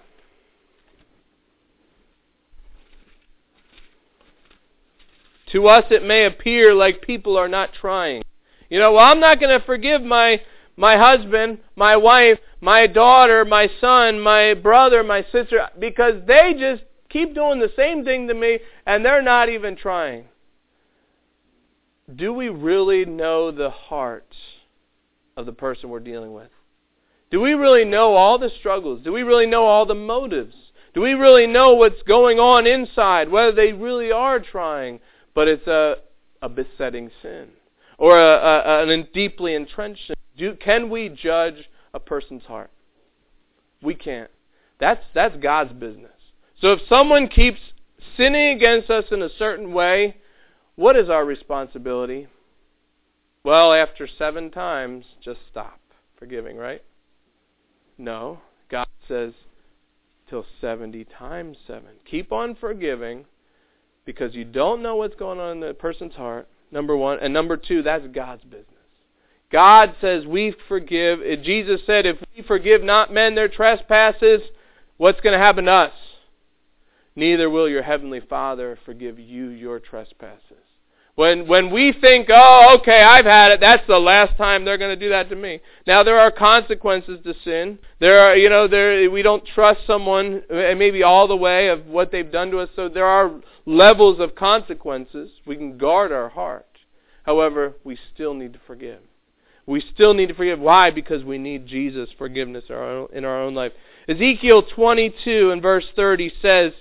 Speaker 1: To us it may appear like people are not trying. You know, well, I'm not going to forgive my my husband, my wife, my daughter, my son, my brother, my sister, because they just keep doing the same thing to me and they're not even trying. do we really know the heart of the person we're dealing with? Do we really know all the struggles? Do we really know all the motives? Do we really know what's going on inside, whether they really are trying, but it's a, a besetting sin or a, a, a deeply entrenched sin? Do, can we judge a person's heart? We can't. That's, that's God's business. So if someone keeps sinning against us in a certain way, what is our responsibility? Well, after seven times, just stop forgiving, right? No. God says, till seventy times seven. Keep on forgiving because you don't know what's going on in the person's heart, number one. And number two, that's God's business. God says we forgive. Jesus said, if we forgive not men their trespasses, what's going to happen to us? Neither will your heavenly Father forgive you your trespasses. When when we think, oh, okay, I've had it, that's the last time they're going to do that to me. Now, there are consequences to sin. There are, you know, there we don't trust someone maybe all the way of what they've done to us. So there are levels of consequences. We can guard our heart. However, we still need to forgive. We still need to forgive. Why? Because we need Jesus' forgiveness in our own, in our own life. Ezekiel twenty-two and verse thirty says,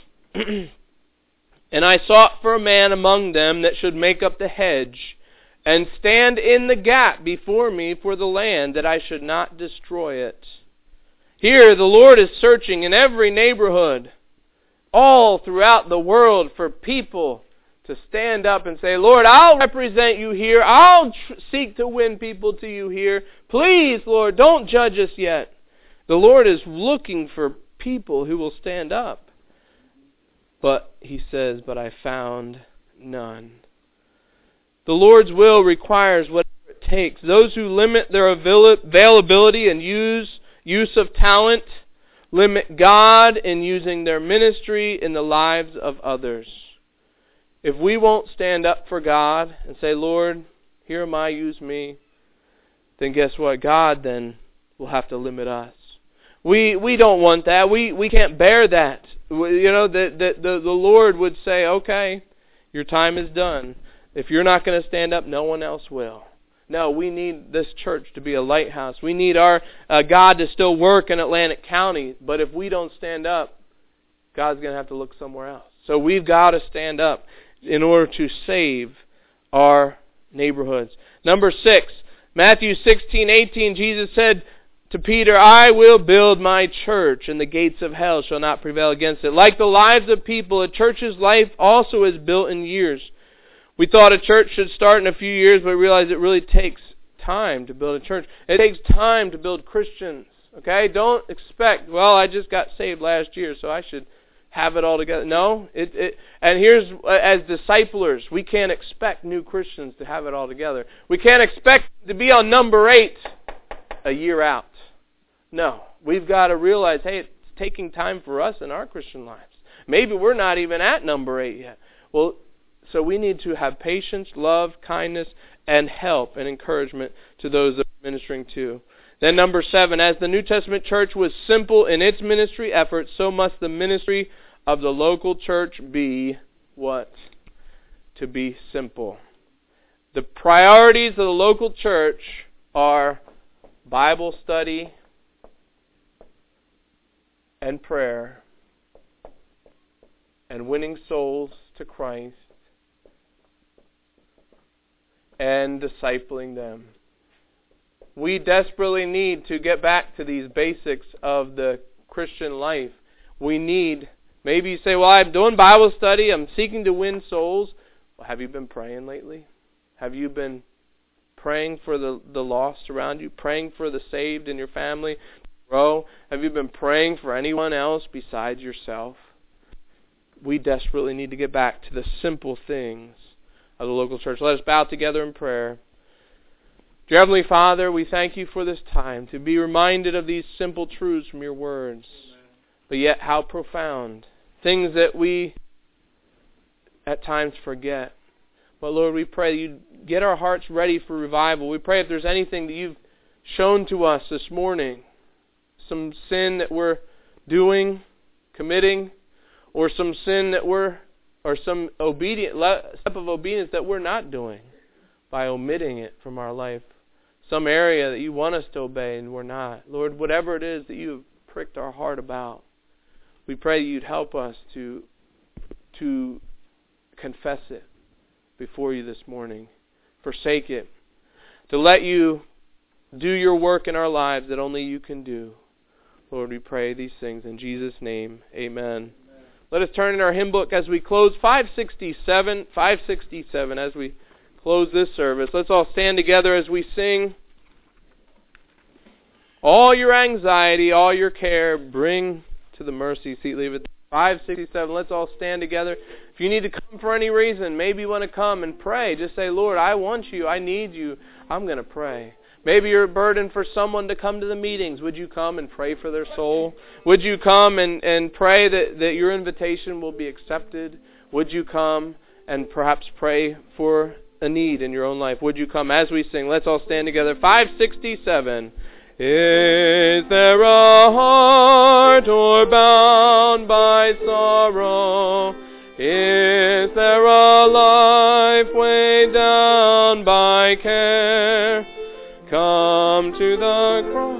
Speaker 1: and I sought for a man among them that should make up the hedge, and stand in the gap before me for the land, that I should not destroy it. Here the Lord is searching in every neighborhood, all throughout the world, for people to stand up and say, Lord, I'll represent you here. I'll tr- seek to win people to you here. Please, Lord, don't judge us yet. The Lord is looking for people who will stand up. But he says, but I found none. The Lord's will requires whatever it takes. Those who limit their availability and use use of talent limit God in using their ministry in the lives of others. If we won't stand up for God and say, Lord, here am I, use me, then guess what? God then will have to limit us. We we don't want that. We we can't bear that. You know, the, the, the, the Lord would say, okay, your time is done. If you're not going to stand up, no one else will. No, we need this church to be a lighthouse. We need our uh, God to still work in Atlantic County. But if we don't stand up, God's going to have to look somewhere else. So we've got to stand up in order to save our neighborhoods. Number six, Matthew sixteen eighteen, Jesus said to Peter, I will build my church, and the gates of hell shall not prevail against it. Like the lives of people, a church's life also is built in years. We thought a church should start in a few years, but we realized it really takes time to build a church. It takes time to build Christians. Okay? Don't expect, well, I just got saved last year, so I should have it all together. No. It, it, and here's, as disciplers, we can't expect new Christians to have it all together. We can't expect to be on number eight a year out. No, we've got to realize, hey, it's taking time for us in our Christian lives. Maybe we're not even at number eight yet. Well, so we need to have patience, love, kindness, and help and encouragement to those that we're ministering to. Then number seven, as the New Testament church was simple in its ministry efforts, so must the ministry of the local church be what? To be simple. The priorities of the local church are Bible study and prayer and winning souls to Christ and discipling them. We desperately need to get back to these basics of the Christian life. We need, maybe you say, well, I'm doing Bible study, I'm seeking to win souls. Well, have you been praying lately? Have you been praying for the, the lost around you? Praying for the saved in your family? Grow? Have you been praying for anyone else besides yourself? We desperately need to get back to the simple things of the local church. Let us bow together in prayer. Dear Heavenly Father, we thank you for this time to be reminded of these simple truths from your words. But yet how profound. Things that we at times forget. But Lord, we pray you get our hearts ready for revival. We pray if there's anything that you've shown to us this morning, some sin that we're doing, committing, or some sin that we're, or some obedient step of obedience that we're not doing. by omitting it from our life. Some area that you want us to obey and we're not. Lord, whatever it is that you have pricked our heart about, we pray that you'd help us to, to confess it before you this morning. Forsake it. To let you do your work in our lives that only you can do. Lord, we pray these things in Jesus' name. Amen. Amen. Let us turn in our hymn book as we close five sixty-seven, five sixty-seven as we close this service. Let's all stand together as we sing. All your anxiety, all your care, bring to the mercy seat. Leave it five sixty-seven. Let's all stand together. If you need to come for any reason, maybe you want to come and pray. Just say, Lord, I want you. I need you. I'm going to pray. Maybe you're a burden for someone to come to the meetings. Would you come and pray for their soul? Would you come and, and pray that, that your invitation will be accepted? Would you come and perhaps pray for a need in your own life? Would you come as we sing? Let's all stand together. five sixty-seven. Is there a heart o'er bound by sorrow? Is there a life weighed down by care? Come to the cross.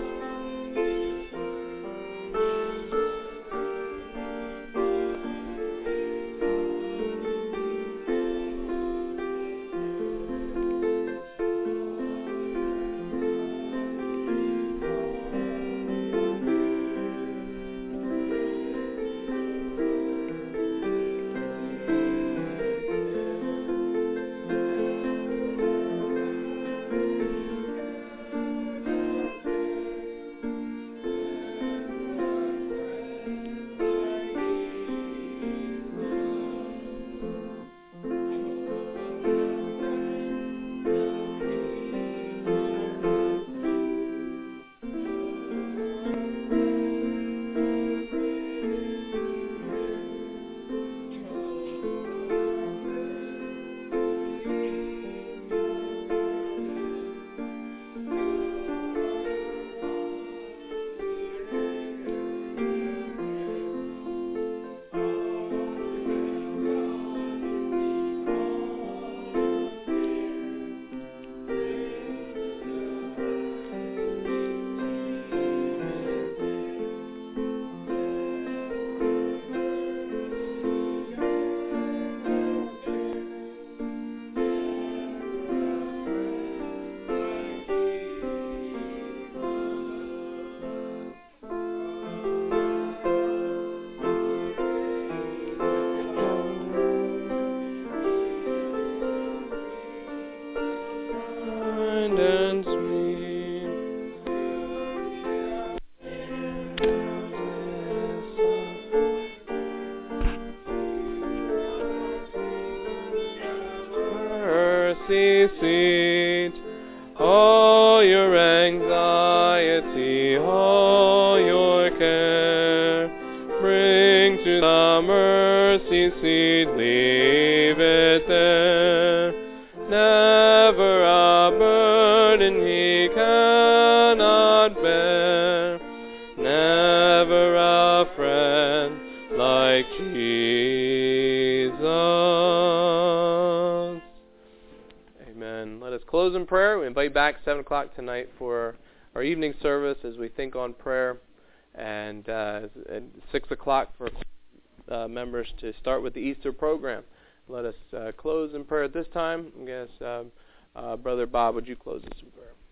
Speaker 1: Mercy seat, all your anxiety, all your care, bring to the mercy seat, leave it there. Never a burden he cannot bear, never a friend like Jesus. Amen. Let us close in prayer. We invite you back seven o'clock tonight for our evening service as we think on prayer, and uh, at six o'clock for uh, members to start with the Easter program. Let us uh, close in prayer at this time. I guess, uh, uh, Brother Bob, would you close us in prayer?